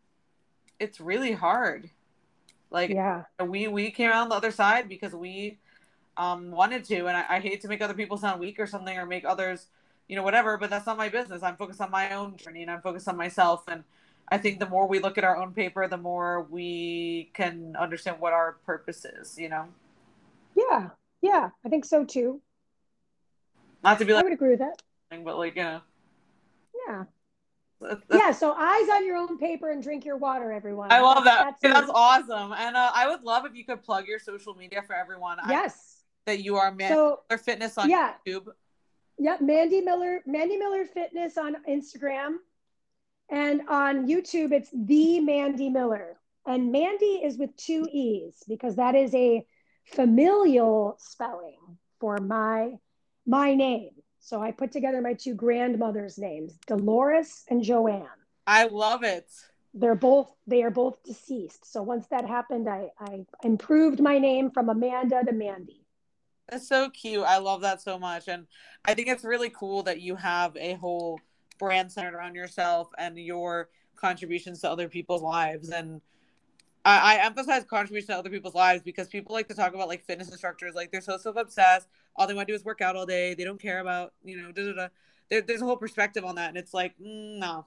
Speaker 1: it's really hard. Like,
Speaker 2: yeah,
Speaker 1: we we came out on the other side because we um, wanted to, and I, I hate to make other people sound weak or something, or make others, you know, whatever. But that's not my business. I'm focused on my own journey, and I'm focused on myself. And I think the more we look at our own paper, the more we can understand what our purpose is. You know.
Speaker 2: Yeah, yeah, I think so too.
Speaker 1: Not to be like,
Speaker 2: I would agree with that.
Speaker 1: But like, you know.
Speaker 2: Yeah.
Speaker 1: That's, that's,
Speaker 2: yeah, so eyes on your own paper and drink your water, everyone.
Speaker 1: I love that.
Speaker 2: That's,
Speaker 1: that's, that's awesome. And uh, I would love if you could plug your social media for everyone.
Speaker 2: Yes.
Speaker 1: I, that you are Mandy
Speaker 2: so,
Speaker 1: Miller Fitness on
Speaker 2: yeah.
Speaker 1: YouTube.
Speaker 2: Yep, Mandy Miller, Mandy Miller Fitness on Instagram. And on YouTube, it's The Mandy Miller. And Mandy is with two E's because that is a familial spelling for my my name. So I put together my two grandmothers' names, Dolores and Joanne.
Speaker 1: I love it.
Speaker 2: They're both they are both deceased. So once that happened, I, I improved my name from Amanda to Mandy.
Speaker 1: That's so cute. I love that so much. And I think it's really cool that you have a whole brand centered around yourself and your contributions to other people's lives. And I, I emphasize contribution to other people's lives because people like to talk about like fitness instructors, like they're so self-obsessed. All they want to do is work out all day. They don't care about, you know, da, da, da. There, there's a whole perspective on that. And it's like, mm, no,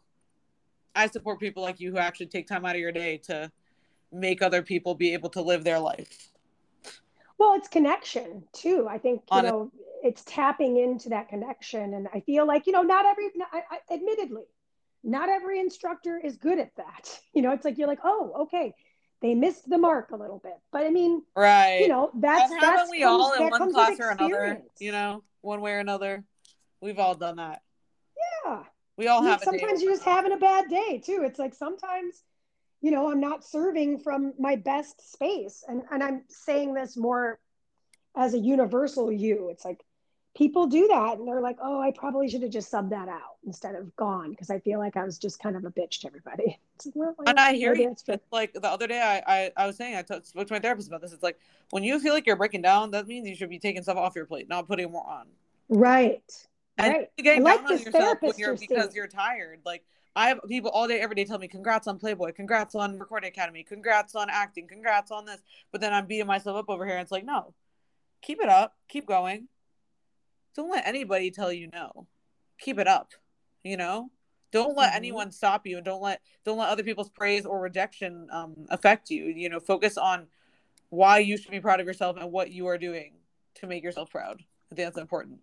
Speaker 1: I support people like you who actually take time out of your day to make other people be able to live their life.
Speaker 2: Well, it's connection too. I think, you know, it's tapping into that connection. And I feel like, you know, not every, I, I, admittedly, not every instructor is good at that. You know, it's like, you're like, oh, okay, they missed the mark a little bit. But I mean,
Speaker 1: right.
Speaker 2: You know, that's,
Speaker 1: and
Speaker 2: that's,
Speaker 1: we
Speaker 2: comes,
Speaker 1: all in
Speaker 2: that
Speaker 1: one
Speaker 2: comes
Speaker 1: class
Speaker 2: with
Speaker 1: or another,
Speaker 2: experience.
Speaker 1: you know, one way or another. We've all done that.
Speaker 2: Yeah.
Speaker 1: We all
Speaker 2: I mean,
Speaker 1: have a
Speaker 2: sometimes
Speaker 1: day
Speaker 2: you're just having a bad day too. It's like sometimes, you know, I'm not serving from my best space. And, and I'm saying this more as a universal you. It's like people do that and they're like, oh, I probably should have just subbed that out instead of gone because I feel like I was just kind of a bitch to everybody. It's like, well,
Speaker 1: and I hear you.
Speaker 2: It's
Speaker 1: like the other day I, I, I was saying, I t- spoke to my therapist about this. It's like when you feel like you're breaking down, that means you should be taking stuff off your plate, not putting more on.
Speaker 2: Right.
Speaker 1: And
Speaker 2: right.
Speaker 1: getting
Speaker 2: I like
Speaker 1: down on
Speaker 2: this
Speaker 1: yourself when
Speaker 2: therapist
Speaker 1: you're
Speaker 2: you're
Speaker 1: because
Speaker 2: seeing.
Speaker 1: you're tired. Like I have people all day, every day tell me, congrats on Playboy, congrats on Recording Academy, congrats on acting, congrats on this. But then I'm beating myself up over here. And it's like, no, keep it up, keep going. Don't let anybody tell you no. Keep it up. You know? Don't let mm-hmm. anyone stop you, and don't let don't let other people's praise or rejection um, affect you. You know, focus on why you should be proud of yourself and what you are doing to make yourself proud. I think that's important.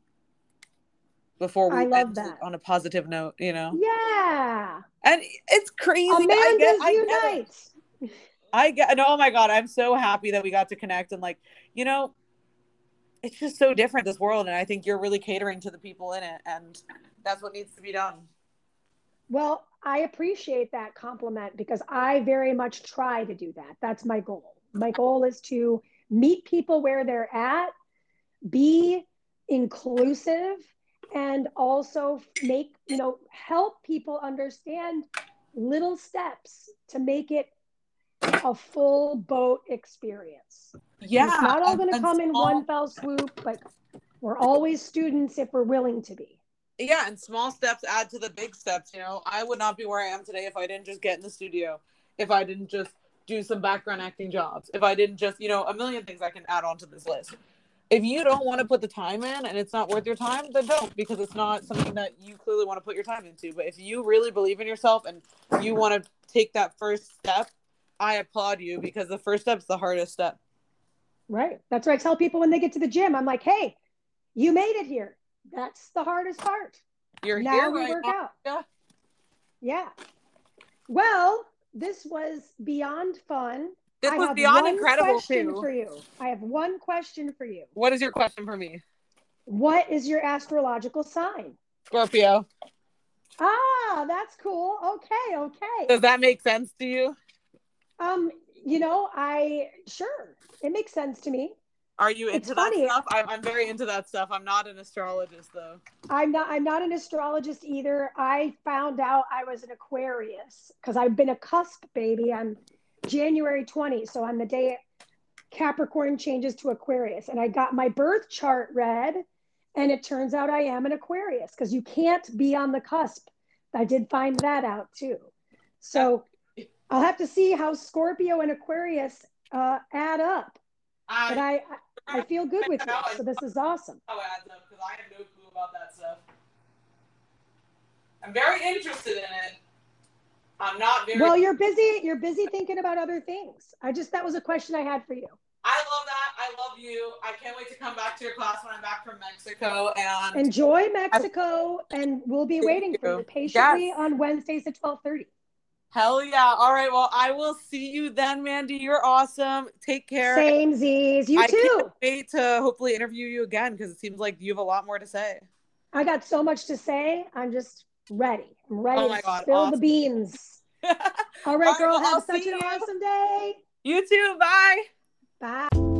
Speaker 1: Before we
Speaker 2: I love
Speaker 1: end
Speaker 2: that.
Speaker 1: on a positive note, you know?
Speaker 2: Yeah.
Speaker 1: And it's crazy.
Speaker 2: Amanda's
Speaker 1: I get, I
Speaker 2: unite.
Speaker 1: Get it. I get, oh my God, I'm so happy that we got to connect. And like, you know, it's just so different, this world. And I think you're really catering to the people in it. And that's what needs to be done.
Speaker 2: Well, I appreciate that compliment because I very much try to do that. That's my goal. My goal is to meet people where they're at, be inclusive, and also make, you know, help people understand little steps to make it a full boat experience.
Speaker 1: Yeah.
Speaker 2: And it's not all going to come in one fell swoop, but we're always students if we're willing to be.
Speaker 1: Yeah, and small steps add to the big steps. You know, I would not be where I am today if I didn't just get in the studio, if I didn't just do some background acting jobs, if I didn't just, you know, a million things I can add on to this list. If you don't want to put the time in and it's not worth your time, then don't, because it's not something that you clearly want to put your time into. But if you really believe in yourself and you want to take that first step, I applaud you, because the first step's the hardest step.
Speaker 2: Right. That's what I tell people when they get to the gym. I'm like, hey, you made it here. That's the hardest part.
Speaker 1: You're
Speaker 2: now
Speaker 1: here
Speaker 2: we
Speaker 1: right
Speaker 2: work
Speaker 1: now.
Speaker 2: out.
Speaker 1: Yeah.
Speaker 2: Yeah. Well, this was beyond fun.
Speaker 1: This
Speaker 2: I
Speaker 1: was
Speaker 2: have
Speaker 1: beyond
Speaker 2: one
Speaker 1: incredible
Speaker 2: question
Speaker 1: too.
Speaker 2: for you. I have one question for you.
Speaker 1: What is your question for me?
Speaker 2: What is your astrological sign?
Speaker 1: Scorpio.
Speaker 2: Ah, that's cool. Okay, okay.
Speaker 1: Does that make sense to you?
Speaker 2: Um, you know, I sure it makes sense to me.
Speaker 1: Are you into
Speaker 2: it's
Speaker 1: that
Speaker 2: funny.
Speaker 1: stuff? I'm, I'm very into that stuff. I'm not an astrologist though.
Speaker 2: I'm not. I'm not an astrologist either. I found out I was an Aquarius because I've been a cusp baby. I'm January twentieth, so on the day Capricorn changes to Aquarius, and I got my birth chart read, and it turns out I am an Aquarius because you can't be on the cusp. I did find that out too. So I'll have to see how Scorpio and Aquarius uh, add up. I, but I, I feel good with you, so this is awesome.
Speaker 1: How it adds up, because I have no clue about that stuff. I'm very interested in it. I'm not very.
Speaker 2: Well, you're busy. You're busy thinking about other things. I just that was a question I had for you.
Speaker 1: I love that. I love you. I can't wait to come back to your class when I'm back from Mexico. And
Speaker 2: enjoy Mexico, I, and we'll be waiting you. for you patiently yes. on Wednesdays at twelve thirty.
Speaker 1: Hell yeah. All right. Well, I will see you then, Mandy. You're awesome. Take care.
Speaker 2: Same Z's. You
Speaker 1: I
Speaker 2: too.
Speaker 1: I can't wait to hopefully interview you again, because it seems like you have a lot more to say.
Speaker 2: I got so much to say. I'm just ready. I'm ready
Speaker 1: oh my
Speaker 2: to
Speaker 1: God,
Speaker 2: spill
Speaker 1: awesome.
Speaker 2: the beans. All right,
Speaker 1: All right,
Speaker 2: girl,
Speaker 1: well,
Speaker 2: have
Speaker 1: I'll
Speaker 2: such
Speaker 1: see
Speaker 2: an
Speaker 1: you.
Speaker 2: awesome day.
Speaker 1: You too. Bye.
Speaker 2: Bye.